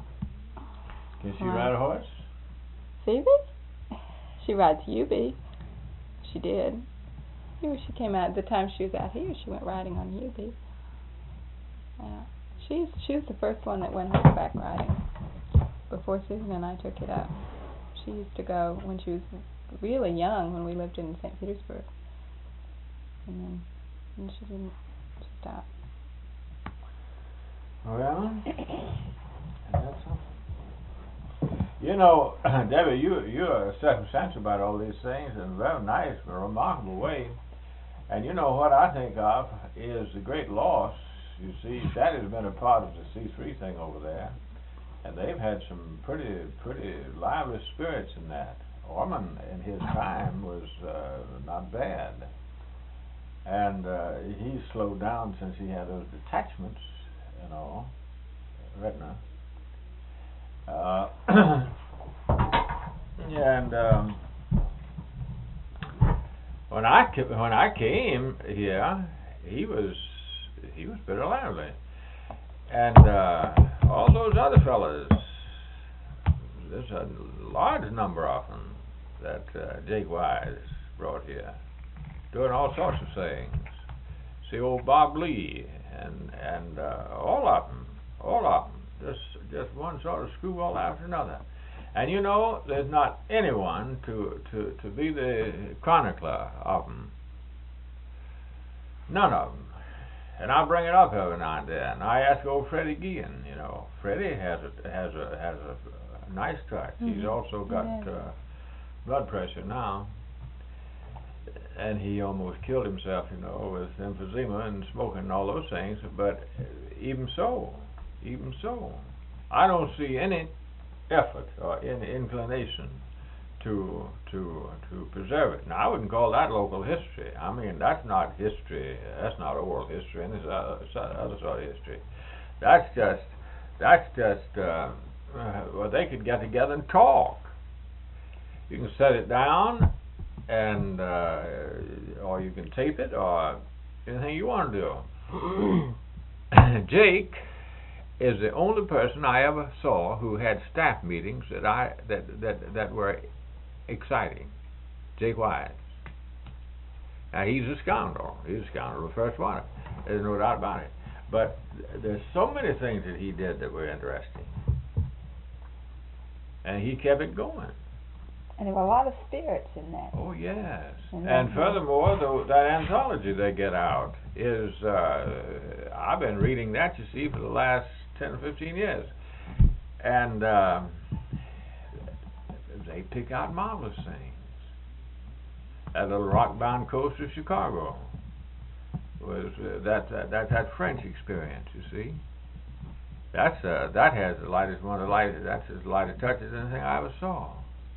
she Wow. ride a horse? Phoebe? She rides Hubie. she did. You know, she came out the time she was out here. She went riding on Hubie. Yeah, she's she was the first one that went horseback riding before Susan and I took it up. She used to go when she was really young when we lived in Saint Petersburg, and then and she didn't she stopped. Well, that's something. You know, Debbie, you you're circumstantial about all these things in a very nice, a remarkable way. And you know what I think of is the great loss. You see, that has been a part of the C three thing over there, and they've had some pretty pretty lively spirits in that. Orman in his time was uh, not bad, and uh, he's slowed down since he had those detachments, you know, retina. Uh, and um, when I ca- when I came here, he was he was pretty lively, and uh, all those other fellas. There's a large number of them that uh, Jake Wise brought here, doing all sorts of things. See old Bob Lee and and uh, all of them, all of them. Just just one sort of screwball after another. And you know, there's not anyone to, to, to be the chronicler of them. None of them. And I bring it up every now and then. I ask old Freddie Guillen, you know. Freddie has a has a has a, a nice touch. Mm-hmm. He's also got uh, blood pressure now, and he almost killed himself, you know, with emphysema and smoking and all those things. But even so, even so, I don't see any effort or any inclination to to to preserve it. Now, I wouldn't call that local history. I mean, that's not history. That's not oral history, and this other, other sort of history. That's just that's just uh, uh, well, they could get together and talk. You can set it down, and uh, or you can tape it, or anything you want to do. Jake is the only person I ever saw who had staff meetings that I that that that were exciting. Jake Wise. Now, he's a scoundrel. He's a scoundrel, the first one. There's no doubt about it. But th- there's so many things that he did that were interesting, and he kept it going. And there were a lot of spirits in that. Oh yes. And, and furthermore, the, that anthology they get out is uh, I've been reading that, you see, for the last ten or fifteen years, and uh, they pick out marvelous things. That little rock-bound coast of Chicago was uh, that, that that that French experience. You see, that's uh, that has the lightest one of the lightest. That's as light a touch as anything I ever saw.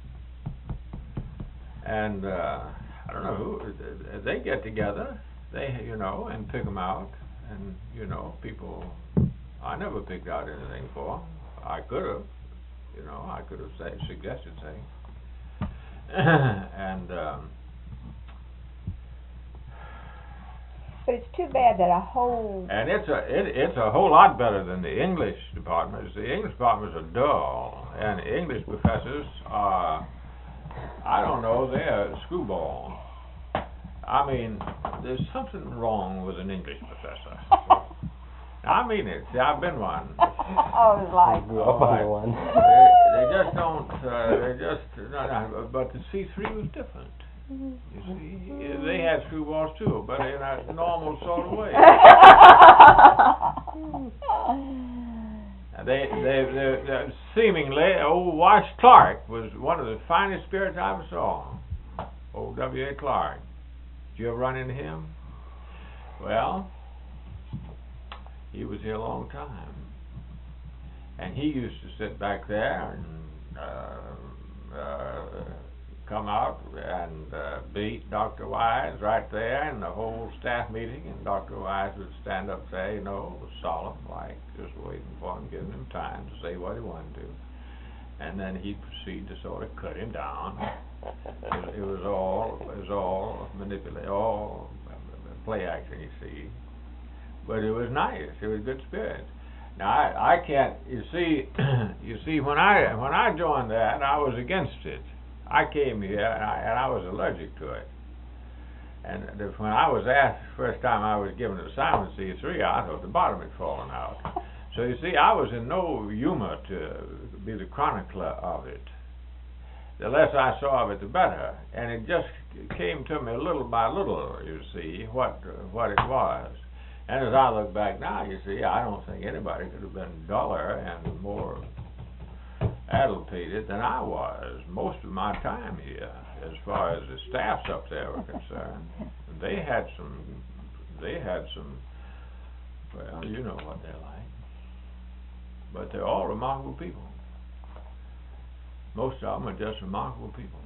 And uh, I don't know who they get together. They you know and pick them out, and you know people. I never picked out anything for them. I could have, you know, I could have say, suggested things. and um, but it's too bad that a whole and it's a it, it's a whole lot better than the English departments. The English departments are dull, and English professors are, I don't know, they're screwball. I mean, there's something wrong with an English professor. I mean it. See, I've been one. I was like, grew up under one. They, they just don't. Uh, they just. No, no, but the C three was different. You see, they had screwballs too, but in a normal sort of way. they, they, they, they, seemingly, old Wash Clark was one of the finest spirits I ever saw. Old W A Clark. Did you ever run into him? Well, he was here a long time, and he used to sit back there and uh, uh, come out and uh, beat Doctor Wise right there in the whole staff meeting, and Doctor Wise would stand up there, you know, solemn, like just waiting for him, giving him time to say what he wanted to, and then he'd proceed to sort of cut him down. It, it was all, it was all manipulation, all play acting, you see. But it was nice. It was good spirit. Now I, I can't. You see, you see, when I when I joined that, I was against it. I came here and I, and I was allergic to it. And the, when I was asked first time I was given an assignment C three, I thought the bottom had fallen out. So you see, I was in no humor to be the chronicler of it. The less I saw of it, the better. And it just came to me little by little, you see, what uh, what it was. And as I look back now, you see, I don't think anybody could have been duller and more agitated than I was most of my time here, as far as the staffs up there were concerned. They had some, they had some, well, you know what they're like. But they're all remarkable people. Most of them are just remarkable people.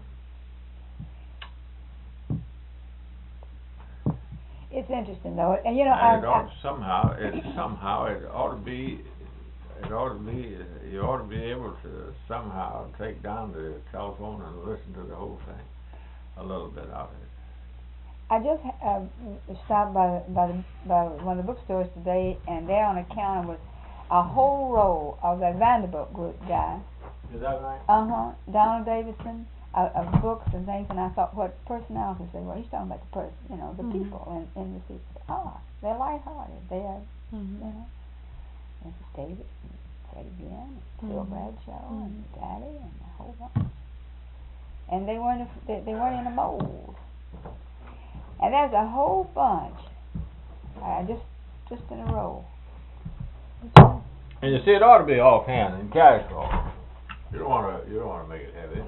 It's interesting though, and you know, And it I, ought I, somehow, it somehow, it ought to be, it ought to be, you ought to be able to somehow take down the telephone and listen to the whole thing, a little bit of it. I just uh, stopped by by, the, by one of the bookstores today, and there on the counter was a whole row of that Vanderbilt group guy. Is that right? Uh huh. Donald Davidson, uh, of books and things, and I thought, what personalities they were. He's talking about the person, you know, the Mm-hmm. people in in the city. Ah, they're lighthearted. They are, Mm-hmm. you know, Missus Davis and Freddie Glenn, and Phil Mhm. Bradshaw, Mhm. and Daddy, and a whole bunch. And they weren't a, they, they weren't in a mold. And there's a whole bunch, uh, just just in a row. And you see, it ought to be offhand and casual. You don't want to. You don't want to make it heavy.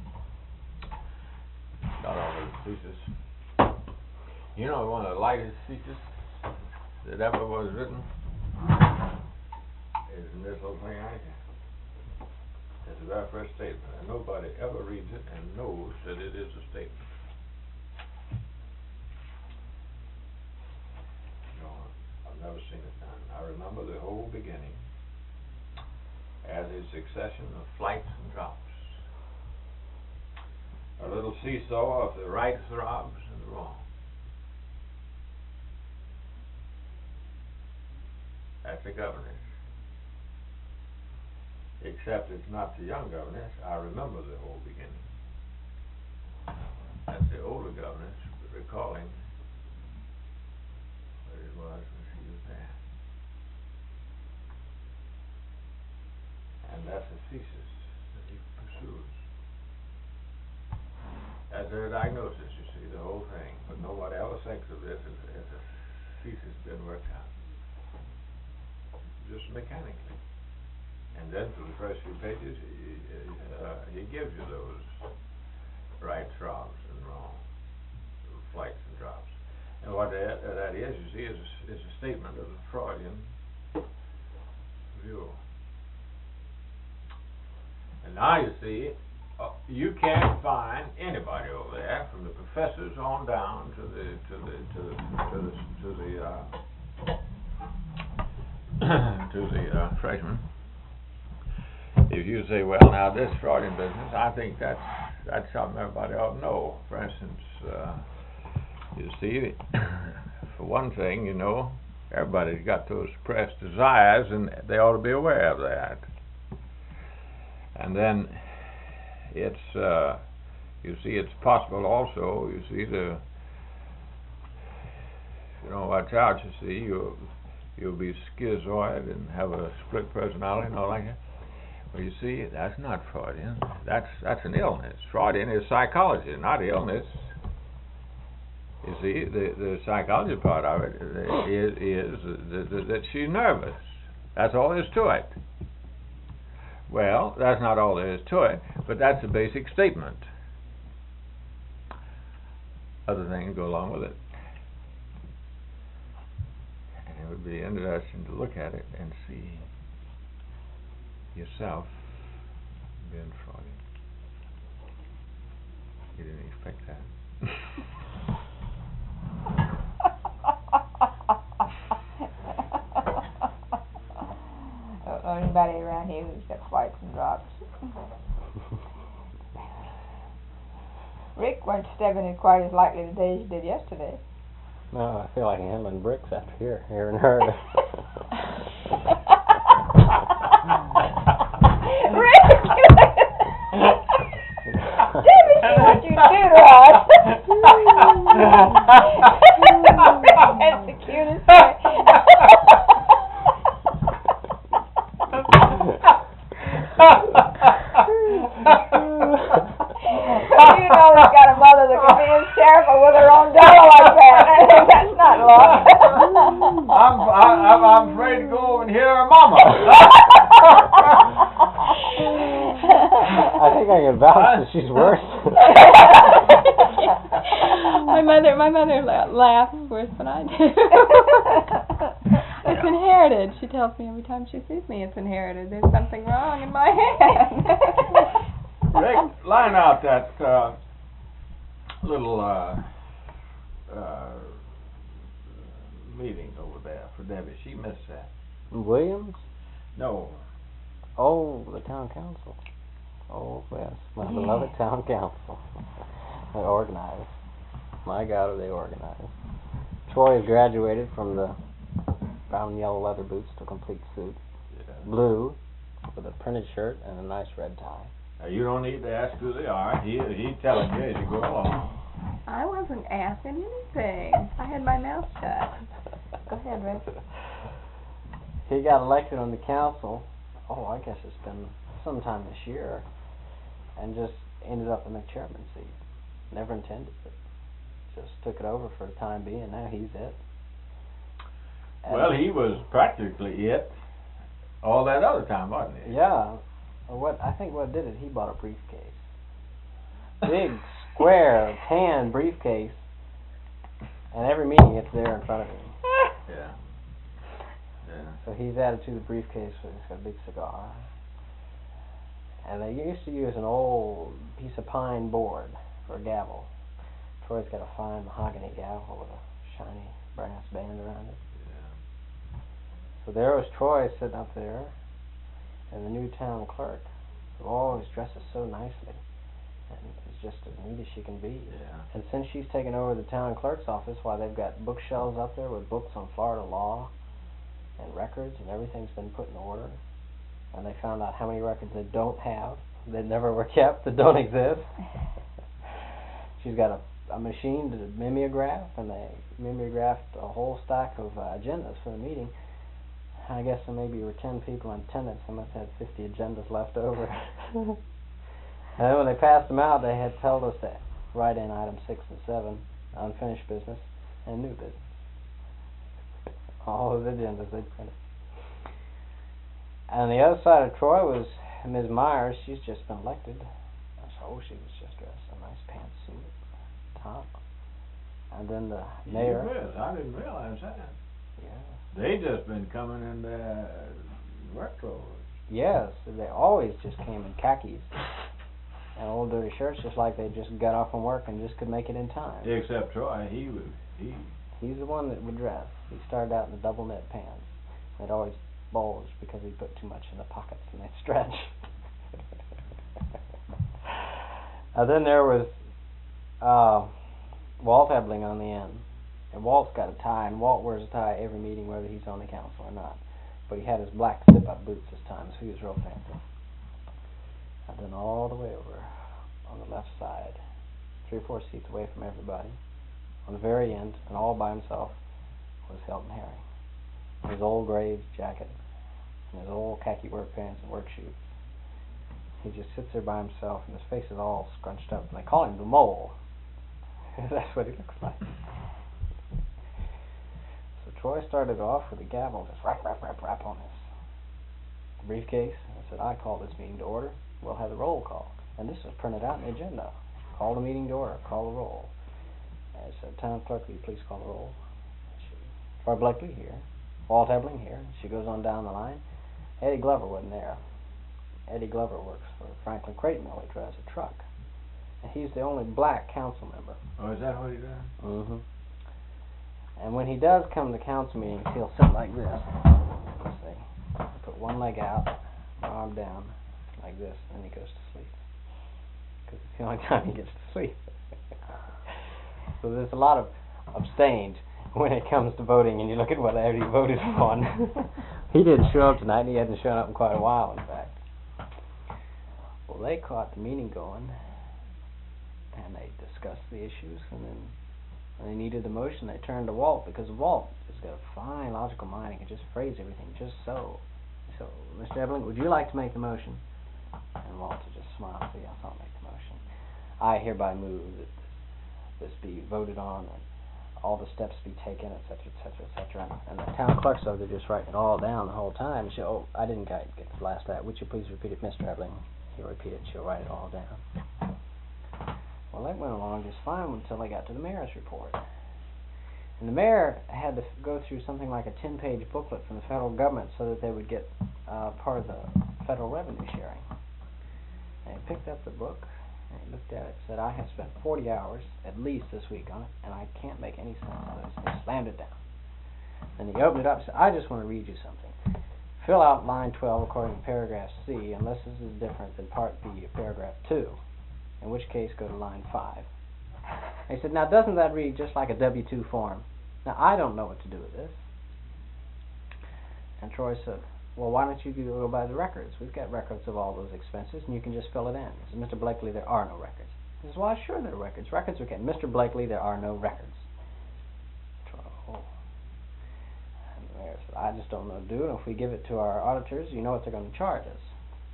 Not only thesis. You know, one of the lightest thesis that ever was written is in this little thing right here. It's the very first statement, and nobody ever reads it and knows that it is a statement. No, I've never seen it done. I remember the whole beginning as a succession of flights and drops. A little seesaw of the right throbs and the wrong. That's the governess. Except it's not the young governess. I remember the whole beginning. That's the older governess recalling what it was when she was there. And that's a thesis that he pursues. That's their diagnosis, you see, the whole thing. But nobody ever thinks of this as, as a thesis being worked out. Just mechanically. And then for the first few pages, he, uh, he gives you those right throbs and wrong, flights and drops. And what that, uh, that is, you see, is a, is a statement of the Freudian view. And now you see, uh, you can't find anybody over there, from the professors on down to the to the to the to the to the uh, to the uh, freshmen. If you say, well, now this Freudian business, I think that's that's something everybody ought to know. For instance, uh, you see, for one thing, you know, everybody's got those suppressed desires, and they ought to be aware of that. And then it's, uh, you see, it's possible also, you see, the, you know, watch out, you see, you'll, you'll be schizoid and have a split personality and all like that. Well, you see, that's not Freudian. That's that's an illness. Freudian is psychology, not illness. You see, the, the psychology part of it is, is that, that, that she's nervous. That's all there is to it. Well, that's not all there is to it, but that's a basic statement. Other things go along with it. And it would be interesting to look at it and see yourself being Freudian. You didn't expect that. Don't know anybody around here who's got flights and drops. Rick wasn't stepping it quite as lightly today as you did yesterday. No, I feel like handling bricks after here, hearing her. Rick! Debbie, she wants you to do to us. I think I can vouch that she's worse. my mother, my mother la- laughs worse than I do. It's inherited. She tells me every time she sees me, it's inherited. There's something wrong in my hand. Rick, line out that uh, little uh, uh, meeting over there for Debbie. She missed that. Williams? No. Oh, the town council. Oh, yes, my Yeah. beloved town council. They organize. My God, are they organized. Troy has graduated from the brown yellow leather boots to complete suit. Yeah. Blue, with a printed shirt and a nice red tie. Now, you don't need to ask who they are. He he telling you as you go along. I wasn't asking anything. I had my mouth shut. Go ahead, Rick. He got elected on the council, oh, I guess it's been sometime this year, and just ended up in the chairman seat. Never intended it. Just took it over for the time being, now he's it. And Well, he was practically it all that other time, wasn't he? yeah. Or what I think what did it, he bought a briefcase. Big, square, tan briefcase, and every meeting it's there in front of him. Yeah. Yeah. So he's added to the briefcase, so he's got a big cigar. And they used to use an old piece of pine board for a gavel. Troy's got a fine mahogany gavel with a shiny brass band around it. Yeah. So there was Troy sitting up there, and the new town clerk, who always dresses so nicely, and is just as neat as she can be. Yeah. And since she's taken over the town clerk's office, why, they've got bookshelves up there with books on Florida law and records, and everything's been put in order. And they found out how many records they don't have, that never were kept, that don't exist. She's got a, a machine to mimeograph, and they mimeographed a whole stack of uh, agendas for the meeting. I guess there maybe were ten people in attendance. They must have fifty agendas left over. And then when they passed them out, they had told us to write in items six and seven, unfinished business and new business. All of the agendas they printed. And on the other side of Troy was Miz Myers. She's just been elected. So she was just dressed in a nice pantsuit, top. And then the mayor. Yes, I didn't realize that. Yeah. They just been coming in their work clothes. Yes, they always just came in khakis and old dirty shirts, just like they just got off from work and just could make it in time. Except Troy, he was he. He's the one that would dress. He started out in the double knit pants. They'd always bulge because he put too much in the pockets and they'd stretch. And then there was uh, Walt Ebling on the end. And Walt's got a tie, and Walt wears a tie every meeting, whether he's on the council or not. But he had his black zip-up boots this time, so he was real fancy. And then all the way over on the left side, three or four seats away from everybody, on the very end, and all by himself, was Hilton Harry. In his old gray jacket, and his old khaki work pants and work shoes. He just sits there by himself, and his face is all scrunched up, and they call him the Mole. That's what he looks like. So Troy started off with a gavel, just rap, rap, rap, rap on his briefcase, and said, "I call this meeting to order. We'll have the roll call." And this was printed out in the agenda. Call the meeting to order, call the roll. And it said, "Town clerk, will you please call the roll?" She, Troy Blakely here, Walt Ebling here. She goes on down the line. Eddie Glover wasn't there. Eddie Glover works for Franklin Creighton Mill. He drives a truck. And he's the only black council member. Oh, is that what he does? Mm-hmm. And when he does come to council meetings, he'll sit like this. Let's see. Put one leg out, arm down, like this, and he goes to sleep. Because it's the only time he gets to sleep. So there's a lot of abstained when it comes to voting, and you look at what he voted on. He didn't show up tonight, and he hadn't shown up in quite a while, in fact. Well, they caught the meeting going, and they discussed the issues, and then when they needed a motion, they turned to Walt, because Walt has got a fine logical mind. He can just phrase everything just so. So, Mister Ebling, would you like to make the motion? And Walt would just smile and say, "Yes, I'll make the motion. I hereby move that this be voted on, and all the steps be taken, et cetera, et cetera, et cetera" And the town clerk's over there just writing it all down the whole time. She, "Oh, I didn't get, get the last that. Would you please repeat it, Mister Ebling?" He'll repeat it, she'll write it all down. Well, that went along just fine until I got to the mayor's report. And the mayor had to f- go through something like a ten-page booklet from the federal government so that they would get uh, part of the federal revenue sharing. And he picked up the book, and he looked at it and said, I have spent forty hours at least this week on it, and I can't make any sense of this. And he slammed it down. Then he opened it up and said, I just want to read you something. Fill out line twelve according to paragraph C, unless this is different than part B of paragraph two, in which case go to line five. And he said, now doesn't that read just like a W two form? Now I don't know what to do with this. And Troy said, well, why don't you go by the records? We've got records of all those expenses, and you can just fill it in. He said, Mister Blakely, there are no records. He says, well, sure there are records. Records are kept. Mister Blakely, there are no records. Troy, oh. And the mayor said, I just don't know what to do, and if we give it to our auditors, you know what they're going to charge us.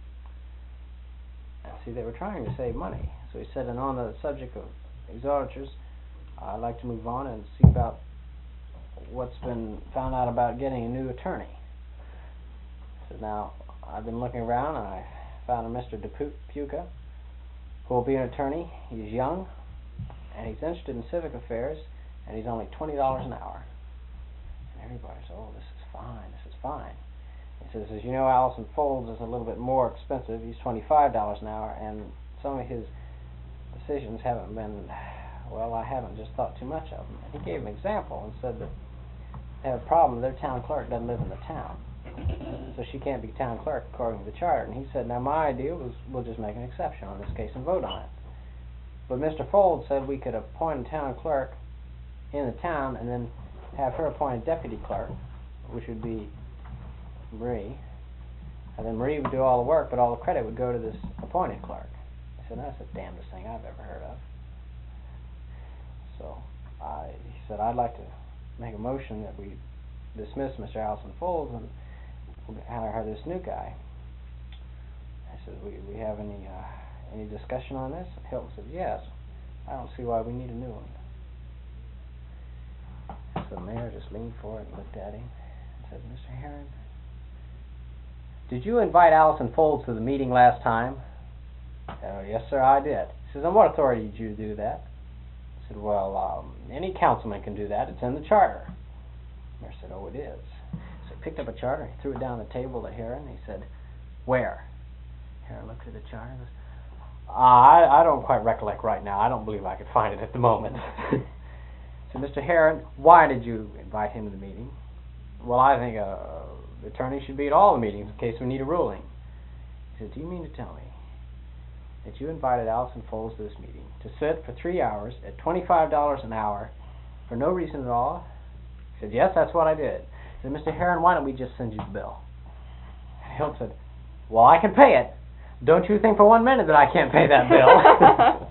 And see, they were trying to save money. So he said, and on the subject of these auditors, I'd like to move on and see about what's been found out about getting a new attorney. He said, now, I've been looking around, and I found a Mister DePuca, who will be an attorney. He's young, and he's interested in civic affairs, and he's only twenty dollars an hour. And everybody says, oh, this is fine, this is fine. He says, as you know, Allison Folds is a little bit more expensive. He's twenty-five dollars an hour, and some of his decisions haven't been, well, I haven't just thought too much of them. And he gave an example and said that they have a problem. Their town clerk doesn't live in the town, so she can't be town clerk according to the charter. And he said, now my idea was we'll just make an exception on this case and vote on it. But Mister Folds said we could appoint a town clerk in the town and then have her appoint a deputy clerk, which would be Marie. And then Marie would do all the work, but all the credit would go to this appointed clerk. I said, that's the damnedest thing I've ever heard of. So I, he said, I'd like to make a motion that we dismiss Mister Allison Folds and we'll hire this new guy. I said, we we have any uh, any discussion on this? And Hilton said, yes. I don't see why we need a new one. So the mayor just leaned forward and looked at him and said, Mister Heron, did you invite Allison Folds to the meeting last time? Oh, yes, sir, I did. He says, on what authority did you do that? I said, well, um, any councilman can do that. It's in the charter. The mayor said, oh, it is. So he picked up a charter and he threw it down on the table to Heron. And he said, where? Heron looked at the charter and said, uh, I, I don't quite recollect right now. I don't believe I could find it at the moment. So, Mister Heron, why did you invite him to the meeting? Well, I think uh, the attorney should be at all the meetings in case we need a ruling. He said, do you mean to tell me that you invited Allison Folds to this meeting to sit for three hours at twenty-five dollars an hour for no reason at all? He said, yes, that's what I did. He said, Mister Heron, why don't we just send you the bill? And Hilton said, well, I can pay it. Don't you think for one minute that I can't pay that bill.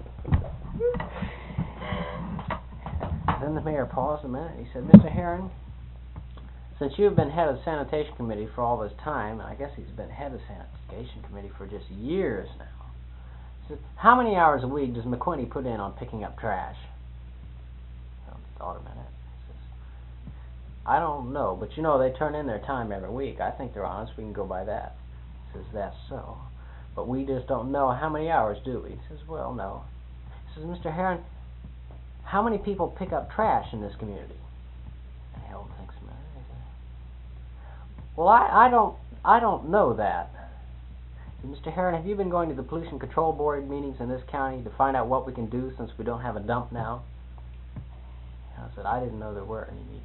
Then the mayor paused a minute and he said, Mister Heron, since you've been head of the sanitation committee for all this time, and I guess he's been head of the sanitation committee for just years now, he said, how many hours a week does McQuinney put in on picking up trash? I thought a minute. He says, I don't know, but you know they turn in their time every week. I think they're honest. We can go by that. He says, that's so. But we just don't know how many hours, do we? He says, well, no. He says, Mister Heron, how many people pick up trash in this community? And Hilton thinks a minute. He says, well, I, I don't I don't know that. He said, Mister Heron, have you been going to the pollution control board meetings in this county to find out what we can do since we don't have a dump now? And I said, I didn't know there were any meetings.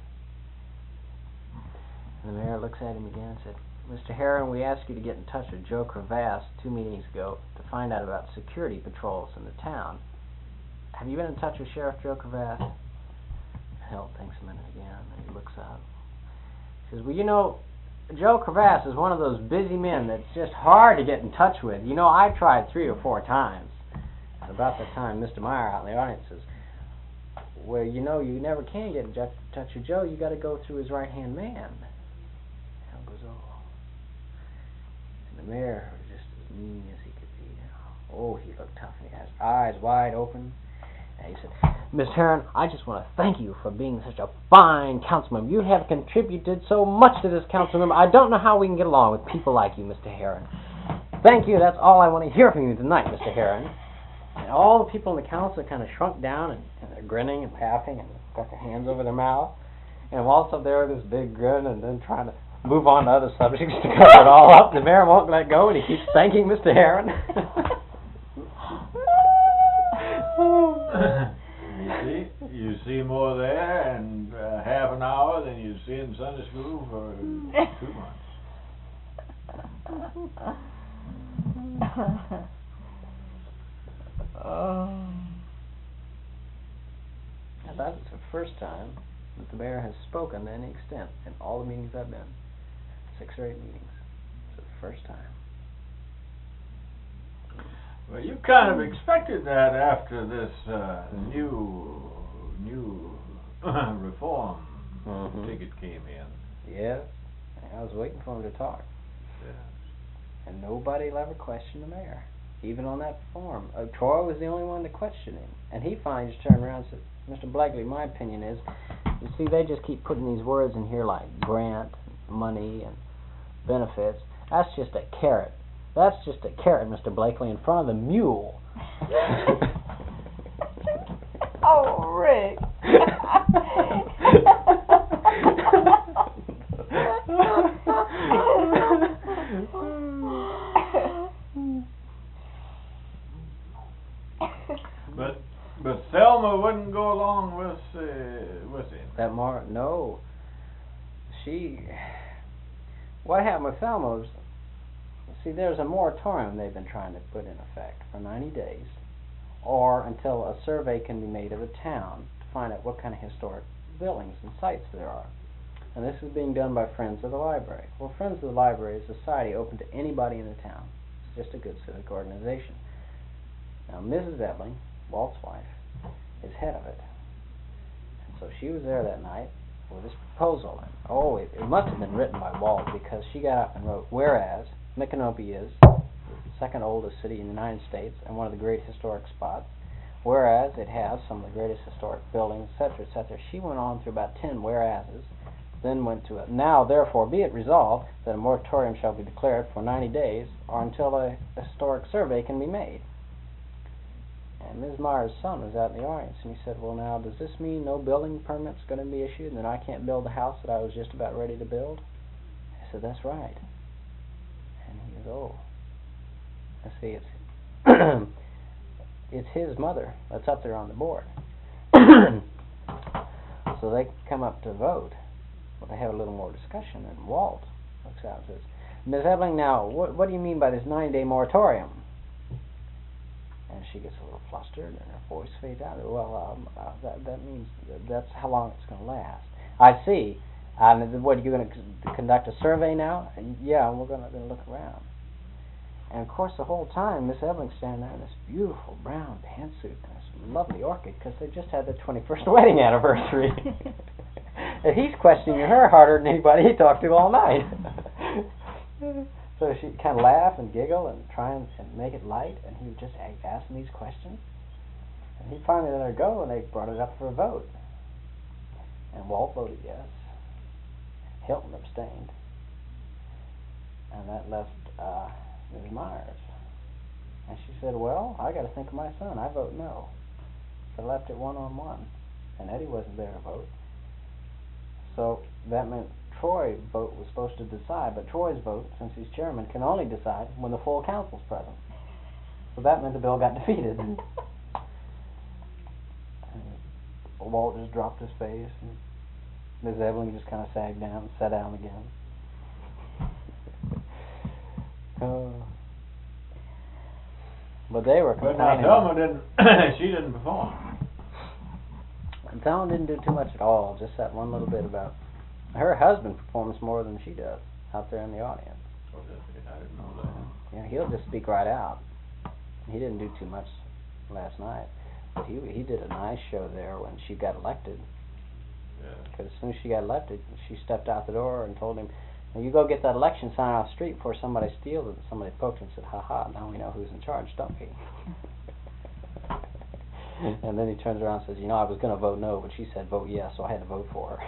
And the mayor looks at him again and said, Mister Heron, we asked you to get in touch with Joe Crevasse two meetings ago to find out about security patrols in the town. Have you been in touch with Sheriff Joe Crevasse? Hell thinks a minute again, and he looks up. He says, well, you know, Joe Crevasse is one of those busy men that's just hard to get in touch with. You know, I tried three or four times. And about that time, Mister Meyer out in the audience says, well, you know, you never can get in touch with Joe. You got to go through his right-hand man. Hell goes, oh. The mayor was just as mean as he could be. Oh, he looked tough, and he had his eyes wide open. And he said, Miss Heron, I just want to thank you for being such a fine councilman. You have contributed so much to this councilman. I don't know how we can get along with people like you, Mister Heron. thank you. That's all I want to hear from you tonight, Mister Heron. And all the people in the council kind of shrunk down, and, and they're grinning and laughing and got their hands over their mouth. And Walt's up there with this big grin and then trying to move on to other subjects to cover it all up. The mayor won't let go, and he keeps thanking Mister Heron. You see, you see more there in uh, half an hour than you see in Sunday school for two months. Oh. Now, that's the first time that the mayor has spoken to any extent in all the meetings I've been. Six or eight meetings. It's the first time. Well, you kind of expected that after this uh, new new reform Mhm. ticket came in. Yes. I was waiting for him to talk. Yeah. And nobody will ever question the mayor. Even on that form. Uh, Troy was the only one to question him. And he finally just turned around and said, Mister Blakely, my opinion is, you see, they just keep putting these words in here like grant, money, and benefits. That's just a carrot. That's just a carrot, Mister Blakely, in front of the mule. Oh, Rick. But but Thelma wouldn't go along with uh, with him. That Mar no. She what happened with Thelma was, see, there's a moratorium they've been trying to put in effect for ninety days, or until a survey can be made of the town to find out what kind of historic buildings and sites there are. And this is being done by Friends of the Library. Well, Friends of the Library is a society open to anybody in the town. It's just a good civic organization. Now, Missus Ebling, Walt's wife, is head of it. And so she was there that night with this proposal. And, oh, it, it must have been written by Walt, because she got up and wrote, whereas Micanopy is the second oldest city in the United States and one of the great historic spots, whereas it has some of the greatest historic buildings, et cetera, et cetera. She went on through about ten whereases, then went to it. Now, therefore, be it resolved that a moratorium shall be declared for ninety days or until a, a historic survey can be made. And Miz Meyer's son was out in the audience, and he said, well, now, does this mean no building permit's going to be issued and that I can't build the house that I was just about ready to build? I said, that's right. And he goes, oh. I see, it's it's his mother that's up there on the board. So they come up to vote. Well, they have a little more discussion, and Walt looks out and says, Miz Ebling, now, what, what do you mean by this nine-day moratorium? And she gets a little flustered, and her voice fades out. Well, um, uh, that, that means that that's how long it's going to last. I see. Um, what, you're going to conduct a survey now? Yeah, we're going to look around. And, of course, the whole time, Miss Evelyn's standing there in this beautiful brown pantsuit and this lovely orchid, because they just had their twenty-first wedding anniversary. And he's questioning her harder than anybody he talked to all night. So she kind of laugh and giggle and try and, and make it light, and he was just a- asking these questions. And he finally let her go, and they brought it up for a vote. And Walt voted yes. Hilton abstained. And that left uh, Miz Myers. And she said, well, I got to think of my son. I vote no. So I left it one-on-one. And Eddie wasn't there to vote. So that meant Troy's vote was supposed to decide, but Troy's vote, since he's chairman, can only decide when the full council's present. So that meant the bill got defeated. And Walt just dropped his face, and Miz Evelyn just kind of sagged down and sat down again. uh, but they were But now complaining. Thelma didn't, she didn't perform. And Thelma didn't do too much at all, just that one little bit about her husband performs more than she does out there in the audience. Oh, did he? I didn't know that. Yeah, he'll just speak right out. He didn't do too much last night, but he he did a nice show there when she got elected. Yeah. Because as soon as she got elected, she stepped out the door and told him, "Now you go get that election sign off the street before somebody steals it." And somebody poked her and said, "Ha ha! Now we know who's in charge, don't we?" And then he turns around and says, "You know, I was going to vote no, but she said vote yes, so I had to vote for her."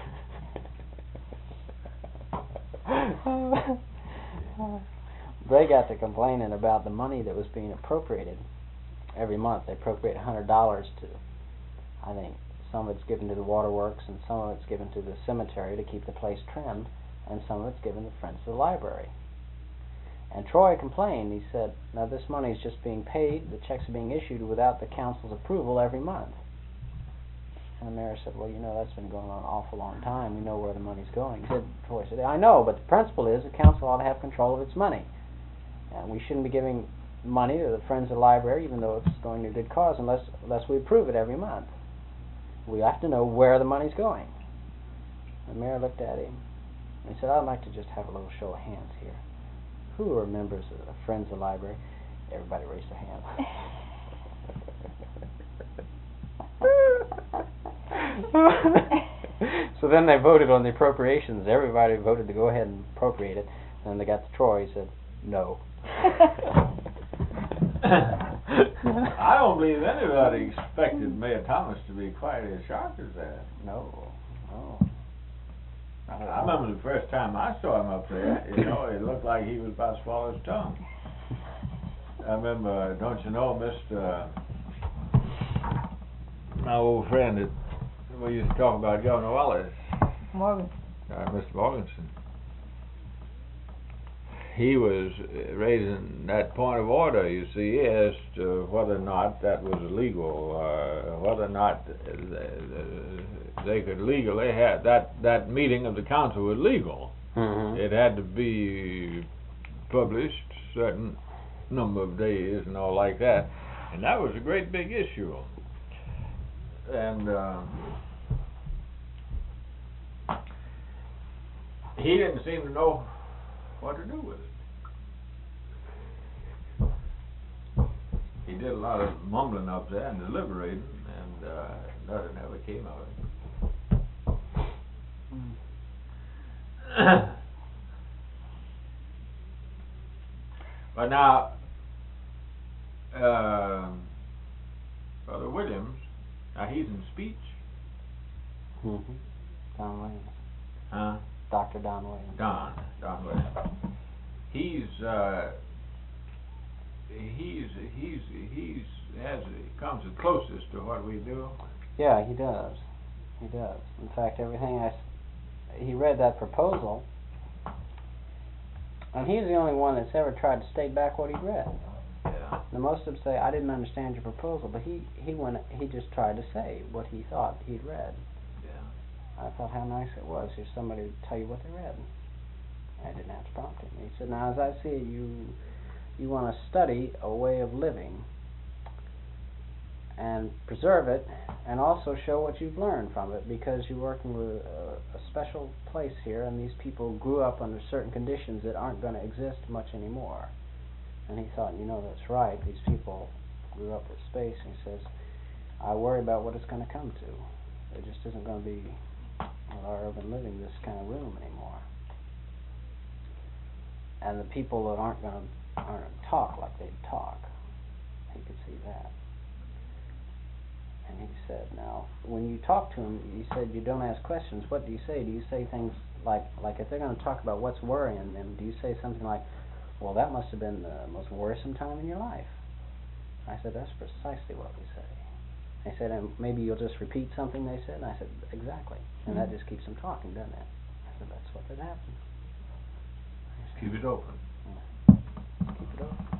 they got to complaining about the money that was being appropriated every month. They appropriate one hundred dollars to, I think, some of it's given to the waterworks and some of it's given to the cemetery to keep the place trimmed, and some of it's given to Friends of the Library. And Troy complained. He said, now this money is just being paid, the checks are being issued without the council's approval every month. And the mayor said, well, you know, that's been going on an awful long time. We know where the money's going. He said, Troy said, I know, but the principle is the council ought to have control of its money. And we shouldn't be giving money to the Friends of the Library, even though it's going to a good cause, unless, unless we approve it every month. We have to know where the money's going. The mayor looked at him and he said, I'd like to just have a little show of hands here. Who are members of Friends of the Library? Everybody raised their hand. So then they voted on the appropriations. Everybody voted to go ahead and appropriate it. And then they got to Troy. He said, no. I don't believe anybody expected Mayor Thomas to be quite as sharp as that. No. No. I, I remember the first time I saw him up there, you know, it looked like he was about to swallow his tongue. I remember, don't you know, Mister my old friend that we used to talk about, Governor Wallace, Morgan. uh, Mister Morganson. He was uh, raising that point of order, you see, as to whether or not that was illegal, uh, whether or not uh, they could legally have that that meeting of the council was legal. Mm-hmm. It had to be published certain number of days and all like that, and that was a great big issue. And uh, he didn't seem to know what to do with it. He did a lot of mumbling up there and deliberating, and uh, nothing ever came of it. Mm. But now, uh, Brother Williams, now he's in speech. Mm-hmm. Don Williams. Huh? Doctor Don Williams. Don, Don Williams. He's, uh, he's, he's, he's, has, comes the closest to what we do. Yeah, he does. He does. In fact, everything I, he read that proposal, and he's the only one that's ever tried to state back what he read. Yeah. The most of them say, I didn't understand your proposal, but he, he went, he just tried to say what he thought he'd read. Yeah. I thought how nice it was. Here's somebody to tell you what they read. I didn't have to prompt him. He said, now as I see it, you, you want to study a way of living and preserve it, and also show what you've learned from it, because you're working with a, a special place here, and these people grew up under certain conditions that aren't going to exist much anymore. And he thought, you know, that's right, these people grew up with space, and he says, I worry about what it's going to come to. There just isn't going to be, with our urban living, this kind of room anymore. And the people that aren't going to aren't going to talk like they talk. He could see that. And he said, now, when you talk to him, you said you don't ask questions. What do you say? Do you say things like, like if they're going to talk about what's worrying them, do you say something like, well, that must have been the most worrisome time in your life? I said, that's precisely what we say. They said, and maybe you'll just repeat something they said? And I said, exactly. And mm-hmm. that just keeps them talking, doesn't it? I said, that's what would happen. Said, keep it open. Yeah. Keep it open.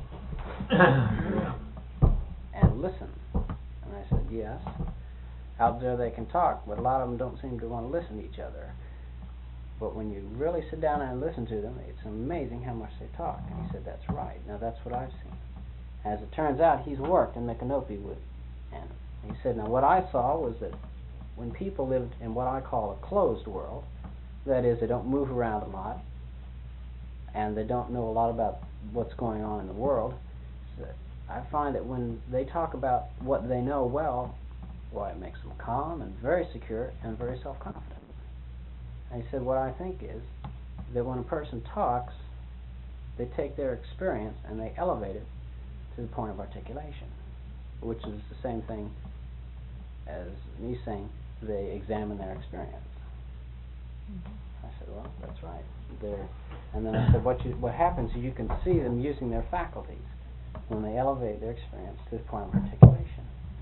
And listen. And I said, yes. Out there they can talk, but a lot of them don't seem to want to listen to each other. But when you really sit down and listen to them, it's amazing how much they talk. And he said, that's right. Now that's what I've seen. As it turns out, he's worked in Micanopy with, and he said, now what I saw was that when people lived in what I call a closed world, that is, they don't move around a lot, and they don't know a lot about what's going on in the world, so I find that when they talk about what they know well, why it makes them calm and very secure and very self-confident. And he said, what I think is that when a person talks, they take their experience and they elevate it to the point of articulation, which is the same thing as me saying they examine their experience. Mm-hmm. I said, well, that's right. They're, And then I said, what you, what happens is you can see them using their faculties when they elevate their experience to the point of articulation.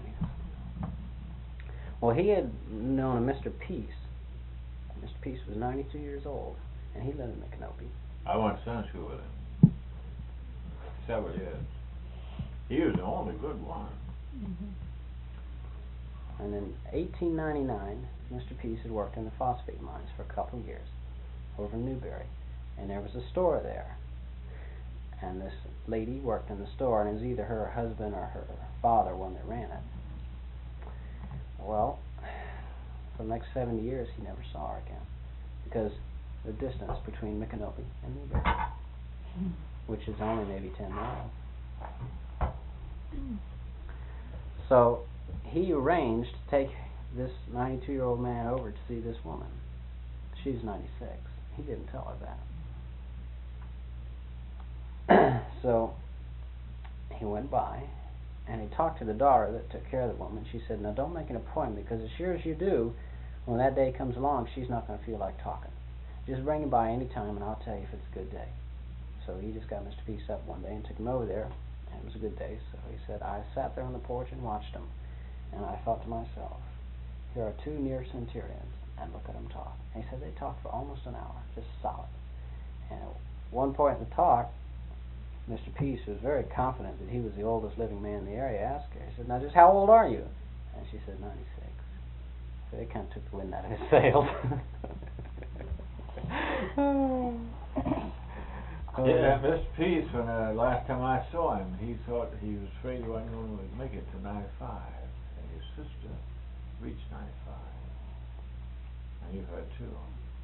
Well, he had known a Mister Peace. Mister Peace was ninety-two years old, and he lived in Micanopy. I went to Sunday school with him several years. He was the only good one. Mm-hmm. And in eighteen ninety-nine, Mister Peace had worked in the phosphate mines for a couple of years over in Newberry, and there was a store there. And this lady worked in the store, and it was either her husband or her father one that ran it. Well, for the next seventy years, he never saw her again, because the distance between Micanopy and Newberry, mm. which is only maybe ten miles. Mm. So he arranged to take this ninety-two-year-old man over to see this woman. She's ninety-six. He didn't tell her that. So he went by, and he talked to the daughter that took care of the woman. She said, now don't make an appointment, because as sure as you do, when that day comes along, she's not going to feel like talking. Just bring him by any time, and I'll tell you if it's a good day. So he just got Mister Peace up one day and took him over there, and it was a good day. So he said, I sat there on the porch and watched him, and I thought to myself, here are two near centurions, and look at them talk. And he said they talked for almost an hour, just solid. And at one point in the talk, Mister Peace was very confident that he was the oldest living man in the area. Asked her, he said, now just how old are you? And she said, ninety-six. So they kind of took the wind out of his sails. Yeah, Mister Peace, when uh, last time I saw him, he thought he was afraid he wasn't going to make it to ninety-five. And his sister reached ninety-five. And you've heard too.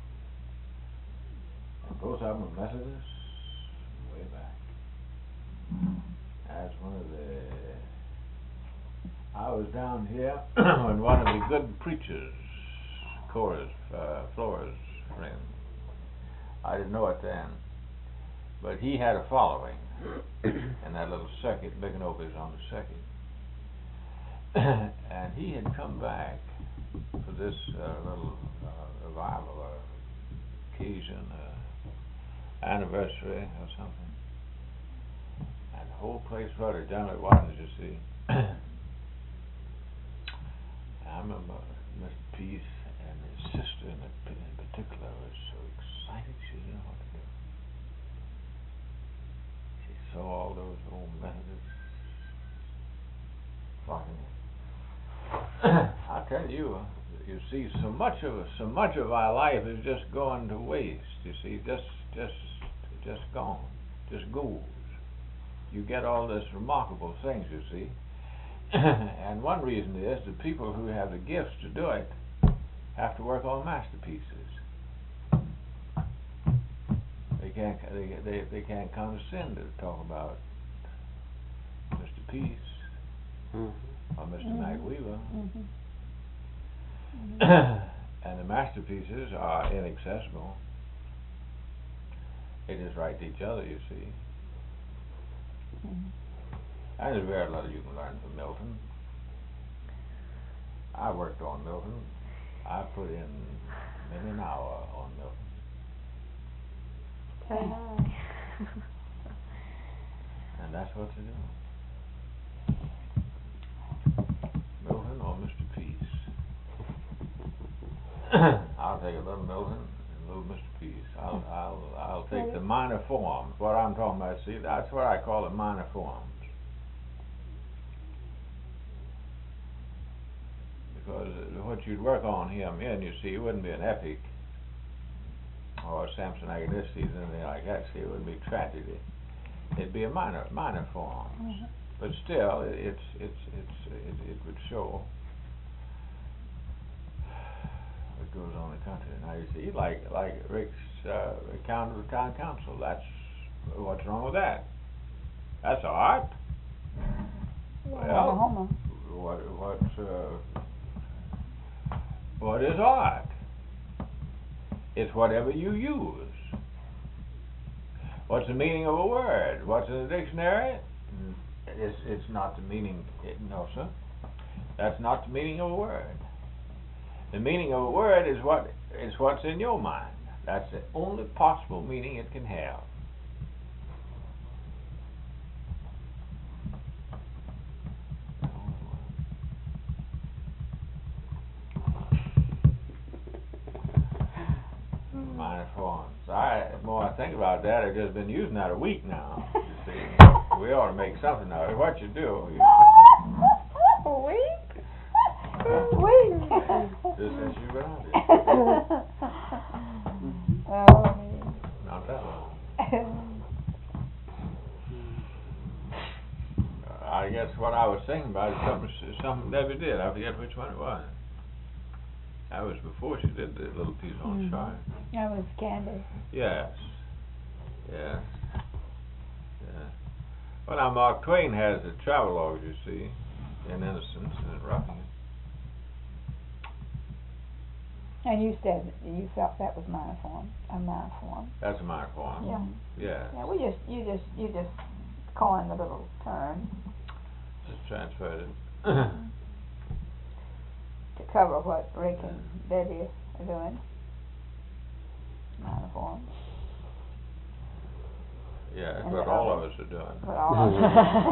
And both of them were Methodists way back. As one of the, I was down here when one of the good preachers, Cora's, uh, Flora's friend, I didn't know it then, but he had a following in that little circuit. Micanopy's on the circuit. And he had come back for this uh, little uh, revival or occasion, uh, anniversary or something. And the whole place flooded. Down at Waters, you see. I remember Mister Peace and his sister in, the, in particular was so excited she didn't know what to do. She saw all those old Methodists flocking in. I tell you, you see, so much of so much of our life is just going to waste. You see, just just just gone, just goes. You get all this remarkable things, you see. And one reason is the people who have the gifts to do it have to work on masterpieces. They can't they they, they can't condescend to talk about Mister Peace mm-hmm. or Mister Mm-hmm. Mac Weaver. Mm-hmm. Mm-hmm. And the masterpieces are inaccessible. They just write to each other, you see. Mm-hmm. And there's very little you can learn from Milton. I worked on Milton. I put in maybe an hour on Milton. Very nice. And that's what to do. Milton or Mister Peace. I'll take a little Milton and a little Mister Peace. I'll I'll I'll take the minor forms. What I'm talking about, see, that's what I call it, minor forms. Because what you'd work on him in, you see, it wouldn't be an epic or Samson Agonistes, anything like that. See, it wouldn't be tragedy. It'd be a minor minor form. Mm-hmm. But still, it, it's it's it's it, it would show what goes on in the country. Now you see, like like Rick's uh, account of the town council. That's what's wrong with that. That's art. Well, what what's uh, what is art? It's whatever you use. What's the meaning of a word? What's in the dictionary? It's it's not the meaning. It, no, sir. That's not the meaning of a word. The meaning of a word is what is what's in your mind. That's the only possible meaning it can have. Minor forms. I, the more I think about that, I've just been using that a week now. You see, we ought to make something out of it. What you do? You Week? Week? just since you've been on it. Oh, Not that long. Uh, I guess what I was thinking about is something, something Debbie did. I forget which one it was. That was before she did the little piece on Mhm. Shire. that was Candace. Yes. Yes. Yeah. Well, now Mark Twain has the travelogue, you see, in Innocence and Roughing It. And you said that you felt that was minor form, a minor form. That's a minor form. Yeah. Yeah. Yeah, we just, you just, you just coined the little term Just transferred it. to cover what Rick and Debbie are doing. Minor form. Yeah, that's And what the all of others. us are doing. But all of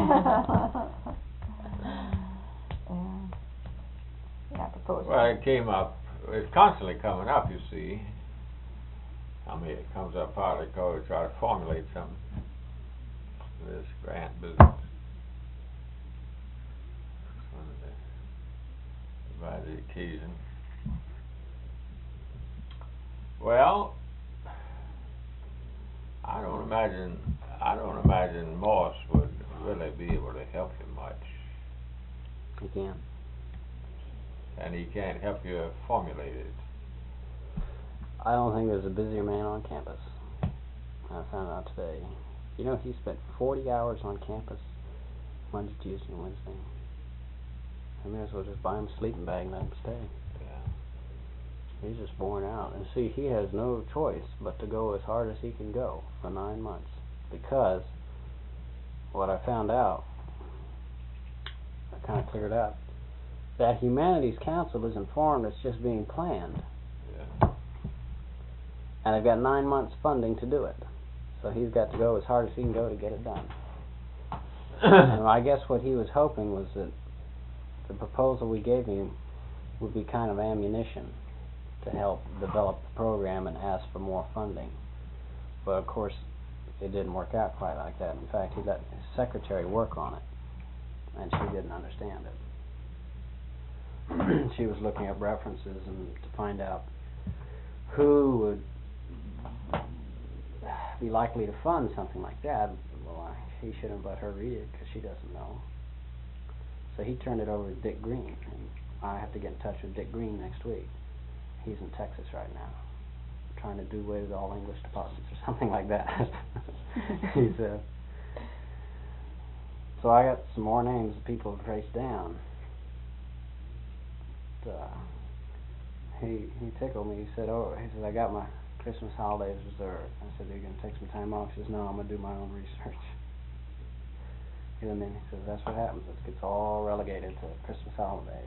yeah. Yeah, I propose. Well, it came up. It's constantly coming up, you see. I mean, it comes up partly because we try to formulate something. This grant business. One of the, by the occasion. Well, I don't imagine. I don't imagine Morse would really be able to help you much, You can. and he can't help you formulate it. I don't think there's a busier man on campus. I found out today. You know, he spent forty hours on campus Monday, Tuesday, and Wednesday. I may as well just buy him a sleeping bag and let him stay. Yeah. He's just worn out. And see, he has no choice but to go as hard as he can go for nine months. Because what I found out, I kind of cleared up, that Humanities Council is informed it's just being planned. Yeah. And they've got nine months funding to do it. So he's got to go as hard as he can go to get it done. And I guess what he was hoping was that the proposal we gave him would be kind of ammunition to help develop the program and ask for more funding. But of course, it didn't work out quite like that. In fact, he let his secretary work on it, and she didn't understand it. She was looking up references and to find out who would be likely to fund something like that. Well, I, he shouldn't let her read it because she doesn't know. So he turned it over to Dick Green, and I have to get in touch with Dick Green next week. He's in Texas right now, trying to do away with all English departments or something like that. He's uh, so I got some more names of people to trace down. But, uh, he he tickled me. He said, "Oh, he said I got my Christmas holidays reserved." I said, "Are you gonna take some time off?" He says, "No, I'm gonna do my own research." And then he says, "That's what happens. It gets all relegated to Christmas holidays."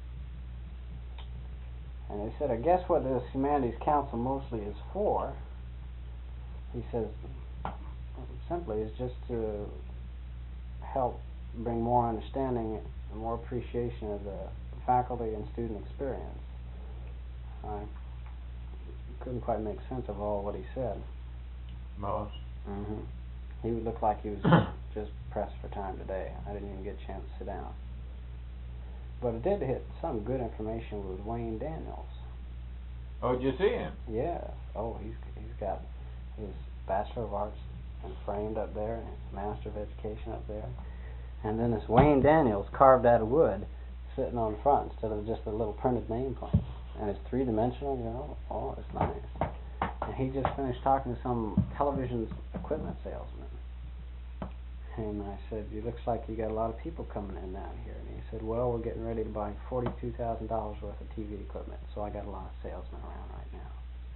And he said, "I guess what this Humanities Council mostly is for," he says, simply is just to help bring more understanding and more appreciation of the faculty and student experience. I couldn't quite make sense of all what he said. Most. Mm-hmm. He looked like he was just pressed for time today. I didn't even get a chance to sit down. But it did hit some good information with Wayne Daniels. Oh, did you see him? Yes. Oh, he's he's got his Bachelor of Arts and framed up there, and his Master of Education up there, and then this Wayne Daniels carved out of wood, sitting on front instead of just a little printed nameplate, and it's three dimensional. You know, oh, it's nice. And he just finished talking to some television equipment salesman. And I said, "It looks like you got a lot of people coming in down here." And he said, "Well, we're getting ready to buy forty-two thousand dollars worth of T V equipment, so I got a lot of salesmen around right now."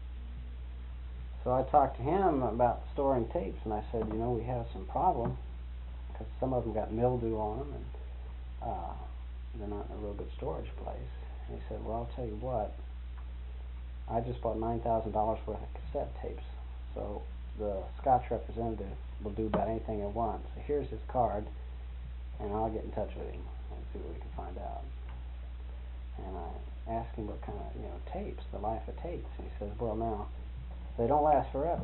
So I talked to him about storing tapes, and I said, "You know, we have some problem, because some of them got mildew on them, and uh, they're not in a real good storage place." And he said, "Well, I'll tell you what, I just bought nine thousand dollars worth of cassette tapes. So the Scotch representative will do about anything he wants. So here's his card, and I'll get in touch with him and see what we can find out. And I asked him what kind of, you know, tapes, the life of tapes. And he says, well, now, they don't last forever.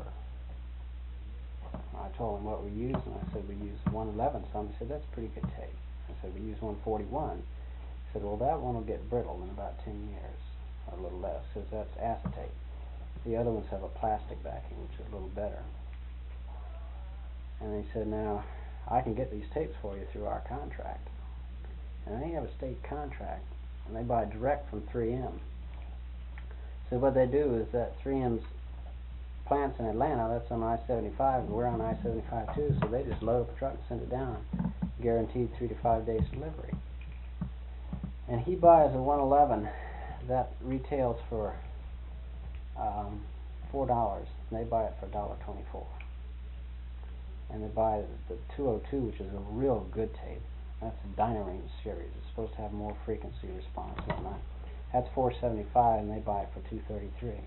I told him what we use, and I said we use one eleven some. He said, that's a pretty good tape. I said, we use one forty-one. He said, well, that one will get brittle in about ten years, or a little less, because that's acetate. The other ones have a plastic backing, which is a little better. And he said, now, I can get these tapes for you through our contract. And they have a state contract, and they buy direct from three M. So what they do is that three M's plants in Atlanta, that's on I seventy-five, and we're on I seventy-five too, so they just load up a truck and send it down, guaranteed three to five days delivery. And he buys a one eleven that retails for um, four dollars, and they buy it for a dollar twenty-four. And they buy the two oh two, which is a real good tape. That's a Dynarange series. It's supposed to have more frequency response and whatnot. That's four seventy-five, and they buy it for two thirty-three.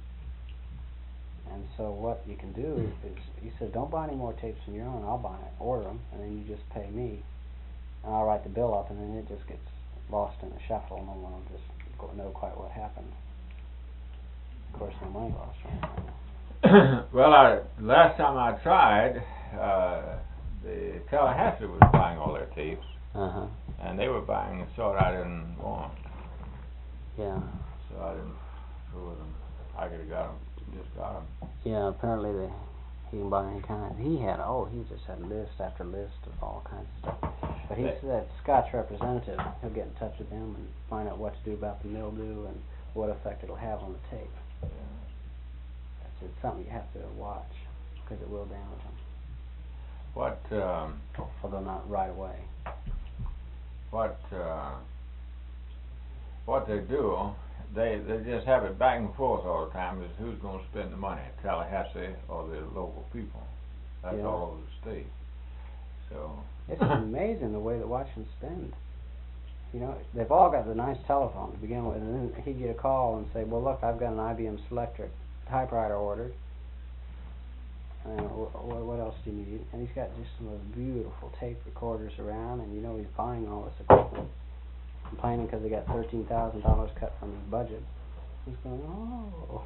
And so what you can do is, is, he said, don't buy any more tapes on your own. I'll buy it, order them, and then you just pay me, and I'll write the bill up, and then it just gets lost in the shuffle. No one will just go know quite what happened. Of course, no money lost or anything. Well, I, last time I tried, uh, the Tallahassee was buying all their tapes, Uh-huh. and they were buying the sort I didn't want, Yeah. so I didn't fool with them. I could have got them, just got them. Yeah, apparently they, he can buy any kind. He had, oh, he just had list after list of all kinds of stuff. But he's that Scotch representative. He'll get in touch with them and find out what to do about the mildew and what effect it'll have on the tape. It's, it's something you have to watch, because it will damage them. What, um, Although not right away. what, uh, what they do, they they just have it back and forth all the time, is who's going to spend the money, Tallahassee or the local people. That's Yeah. all over the state. So It's amazing the way they watch them spend. You know, they've all got the nice telephone to begin with, and then he'd get a call and say, well, look, I've got an I B M Selectric typewriter ordered. And wh wh what else do you need? And he's got just some of those beautiful tape recorders around, and you know he's buying all this equipment, complaining because he got thirteen thousand dollars cut from his budget. He's going, oh.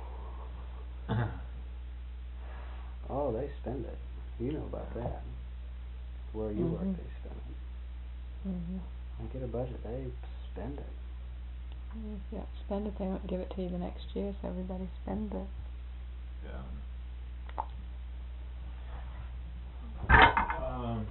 Oh, they spend it. You know about that. Where you Mhm. work, they spend it. Mhm. They get a budget, they spend it. If you have to spend it, they won't give it to you the next year, so everybody spends it. yeah. Um,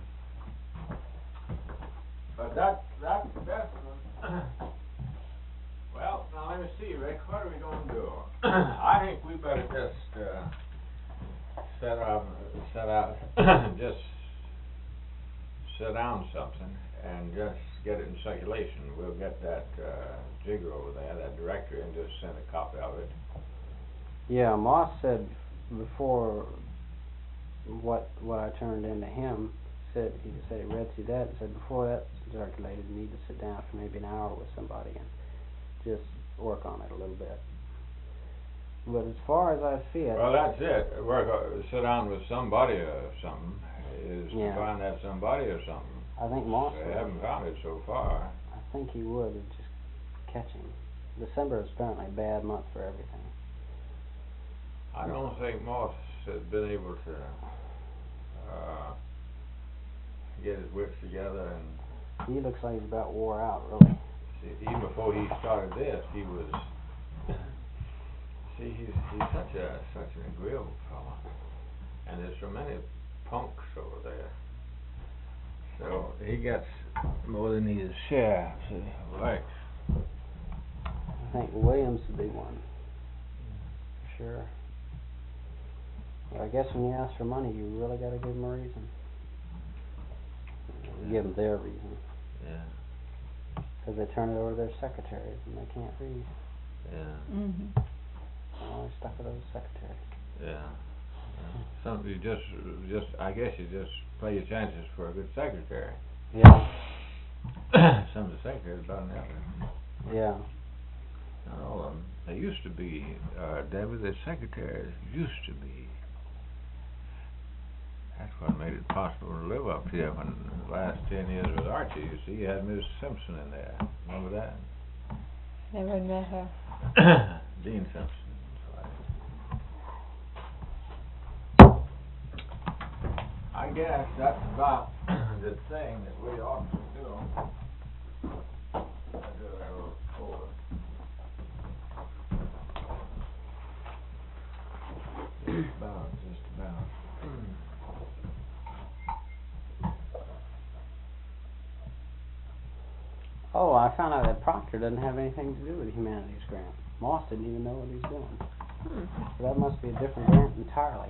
but that that's the best one. Well, now let me see, Rick. What are we going to do? I think we better just uh, set up, set out, just sit down something and just get it in circulation. We'll get that uh, Jigger over there, that directory, and just send a copy of it. Yeah, Moss said before what what I turned into him, said he said he read through that and said before that's circulated you need to sit down for maybe an hour with somebody and just work on it a little bit. But as far as I see it, Well, that's it. Work, uh, sit down with somebody or something. Is Yeah. to find that somebody or something. I think Moss They would. haven't found it so far. I think he would and just catch him. December is apparently a bad month for everything. I don't think Moss has been able to uh, get his wits together, and He looks like he's about wore out, really. see, even before he started this, he was. See, he's he's such a such an agreeable fellow, and there's so many punks over there. So he gets more than his share. See, like. I think Williams would be one. For sure. But I guess when you ask for money, you really got to give them a reason. Yeah. Give them their reason. Yeah. Because they turn it over to their secretaries and they can't read. Yeah. Mhm. They're always stuck with those secretaries. Yeah. Uh, some you just just I guess you just play your chances for a good secretary. Yeah. Some of the secretaries about nothing. Yeah. Not all of them. They used to be, uh, Debbie, the secretaries used to be. That's what made it possible to live up here when the last ten years with Archie, you see, you had Miss Simpson in there. Remember that? Never met her. Dean Simpson. I guess that's about the thing that we ought to do. I do have a little folder. Just about, just about. Oh, I found out that Proctor doesn't have anything to do with the humanities grant. Moss didn't even know what he's doing. Hmm. So that must be a different grant entirely.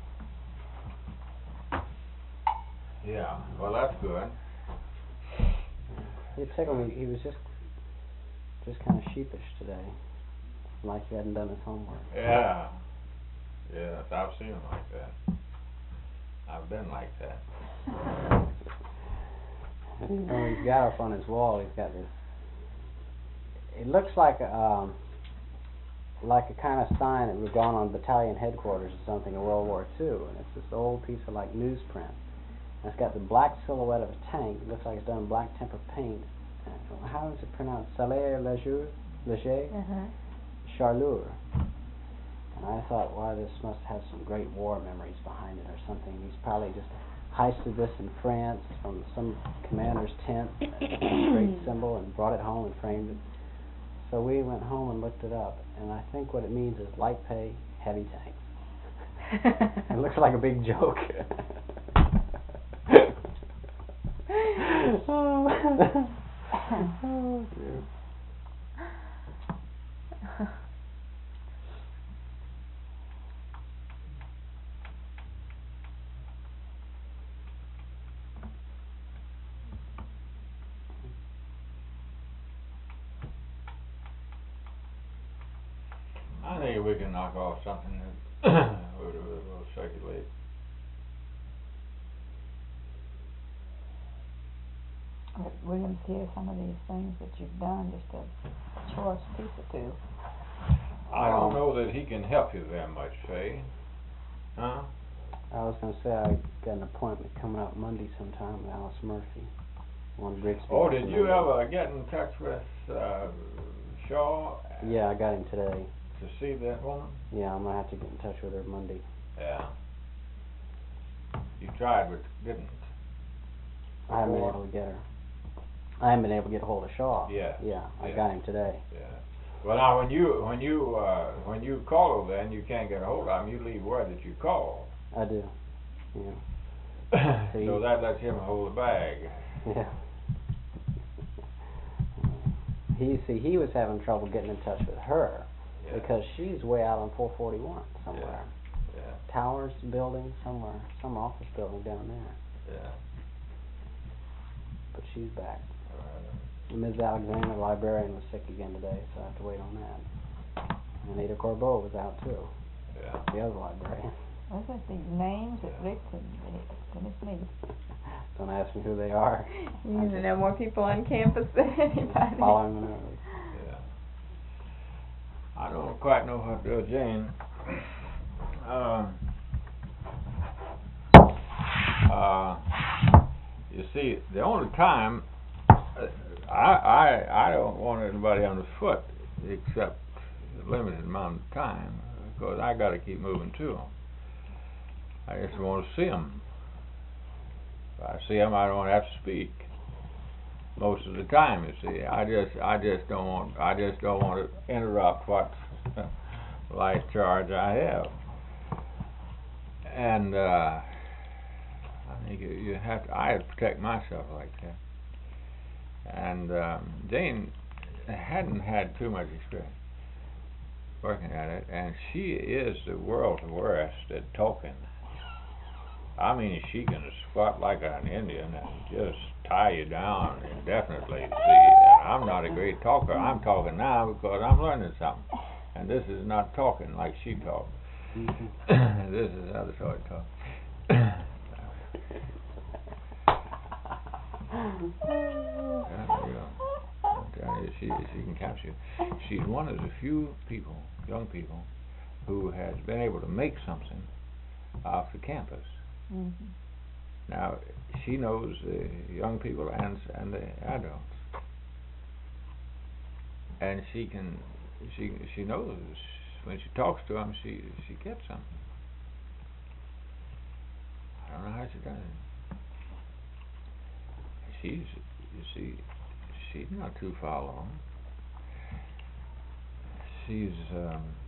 Yeah, well, that's good. It tickled me. He was just, just kind of sheepish today, like he hadn't done his homework. Yeah. Yes, I've seen him like that. I've been like that. And when he's got up on his wall, he's got this. It looks like a, um, like a kind of sign that would have gone on battalion headquarters or something in World War Two, and it's this old piece of like newsprint. And it's got the black silhouette of a tank. It looks like it's done in black temper paint. Uh, how is it pronounced? Salaire Leger, Leger, Uh-huh. Charlure. And I thought, wow, this must have some great war memories behind it or something. He's probably just heisted this in France from some commander's tent, a great symbol, and brought it home and framed it. So we went home and looked it up, and I think what it means is light pay, heavy tanks. It looks like a big joke. Oh. Oh dear. I think we can knock off something that will, will circulate. But Williams, hear some of these things that you've done, just a choice piece or two. I don't know that he can help you very much, Faye. Huh? I was going to say I got an appointment coming up Monday sometime with Alice Murphy. One Grigsby. Oh, did you ever get in touch with uh, Shaw? Yeah, I got him today. To see that woman? Yeah, I'm going to have to get in touch with her Monday. Yeah. You tried, but didn't. I haven't been Before? able to get her. I haven't been able to get a hold of Shaw. Yeah. Yeah, I Yeah. got him today. Yeah. Well, now when you when you uh, when you call over there and you can't get a hold of him, you leave word that you call. I do. Yeah. So that lets him hold the bag. Yeah. He see he was having trouble getting in touch with her Yeah. because she's way out on four forty-one somewhere. Yeah. Towers building somewhere, some office building down there. Yeah. But she's back. Uh, Miz Alexander, the librarian, was sick again today, so I have to wait on that. And Ada Corbeau was out too, yeah. the other librarian. What's that, these names that Rick and goodness me. Don't ask me who they are. You need to know more people on campus than anybody. Following the news. Yeah. I don't quite know what to do, Jane. Um. Uh. You see, the only time uh, I I I don't want anybody on the foot except a limited amount of time because I got to keep moving too. I just want to see them. If I see them, I don't have to speak. Most of the time, you see, I just I just don't want I just don't want to interrupt what light charge I have. And uh, I think you, you have to. I have to protect myself like that. And um, Jane hadn't had too much experience working at it, and she is the world's worst at talking. I mean, she can squat like an Indian and just tie you down indefinitely. See, and I'm not a great talker. I'm talking now because I'm learning something, and this is not talking like she talks. Mm-hmm. This is how the sort of talk. Yeah, yeah. I'm telling you, she she can capture. She's one of the few people, young people, who has been able to make something off the campus. Mm-hmm. Now, she knows the young people and and the adults, and she can, she she knows when she talks to them, she she gets something. I don't know how she does it. She's, you see, she's not too far along. She's um,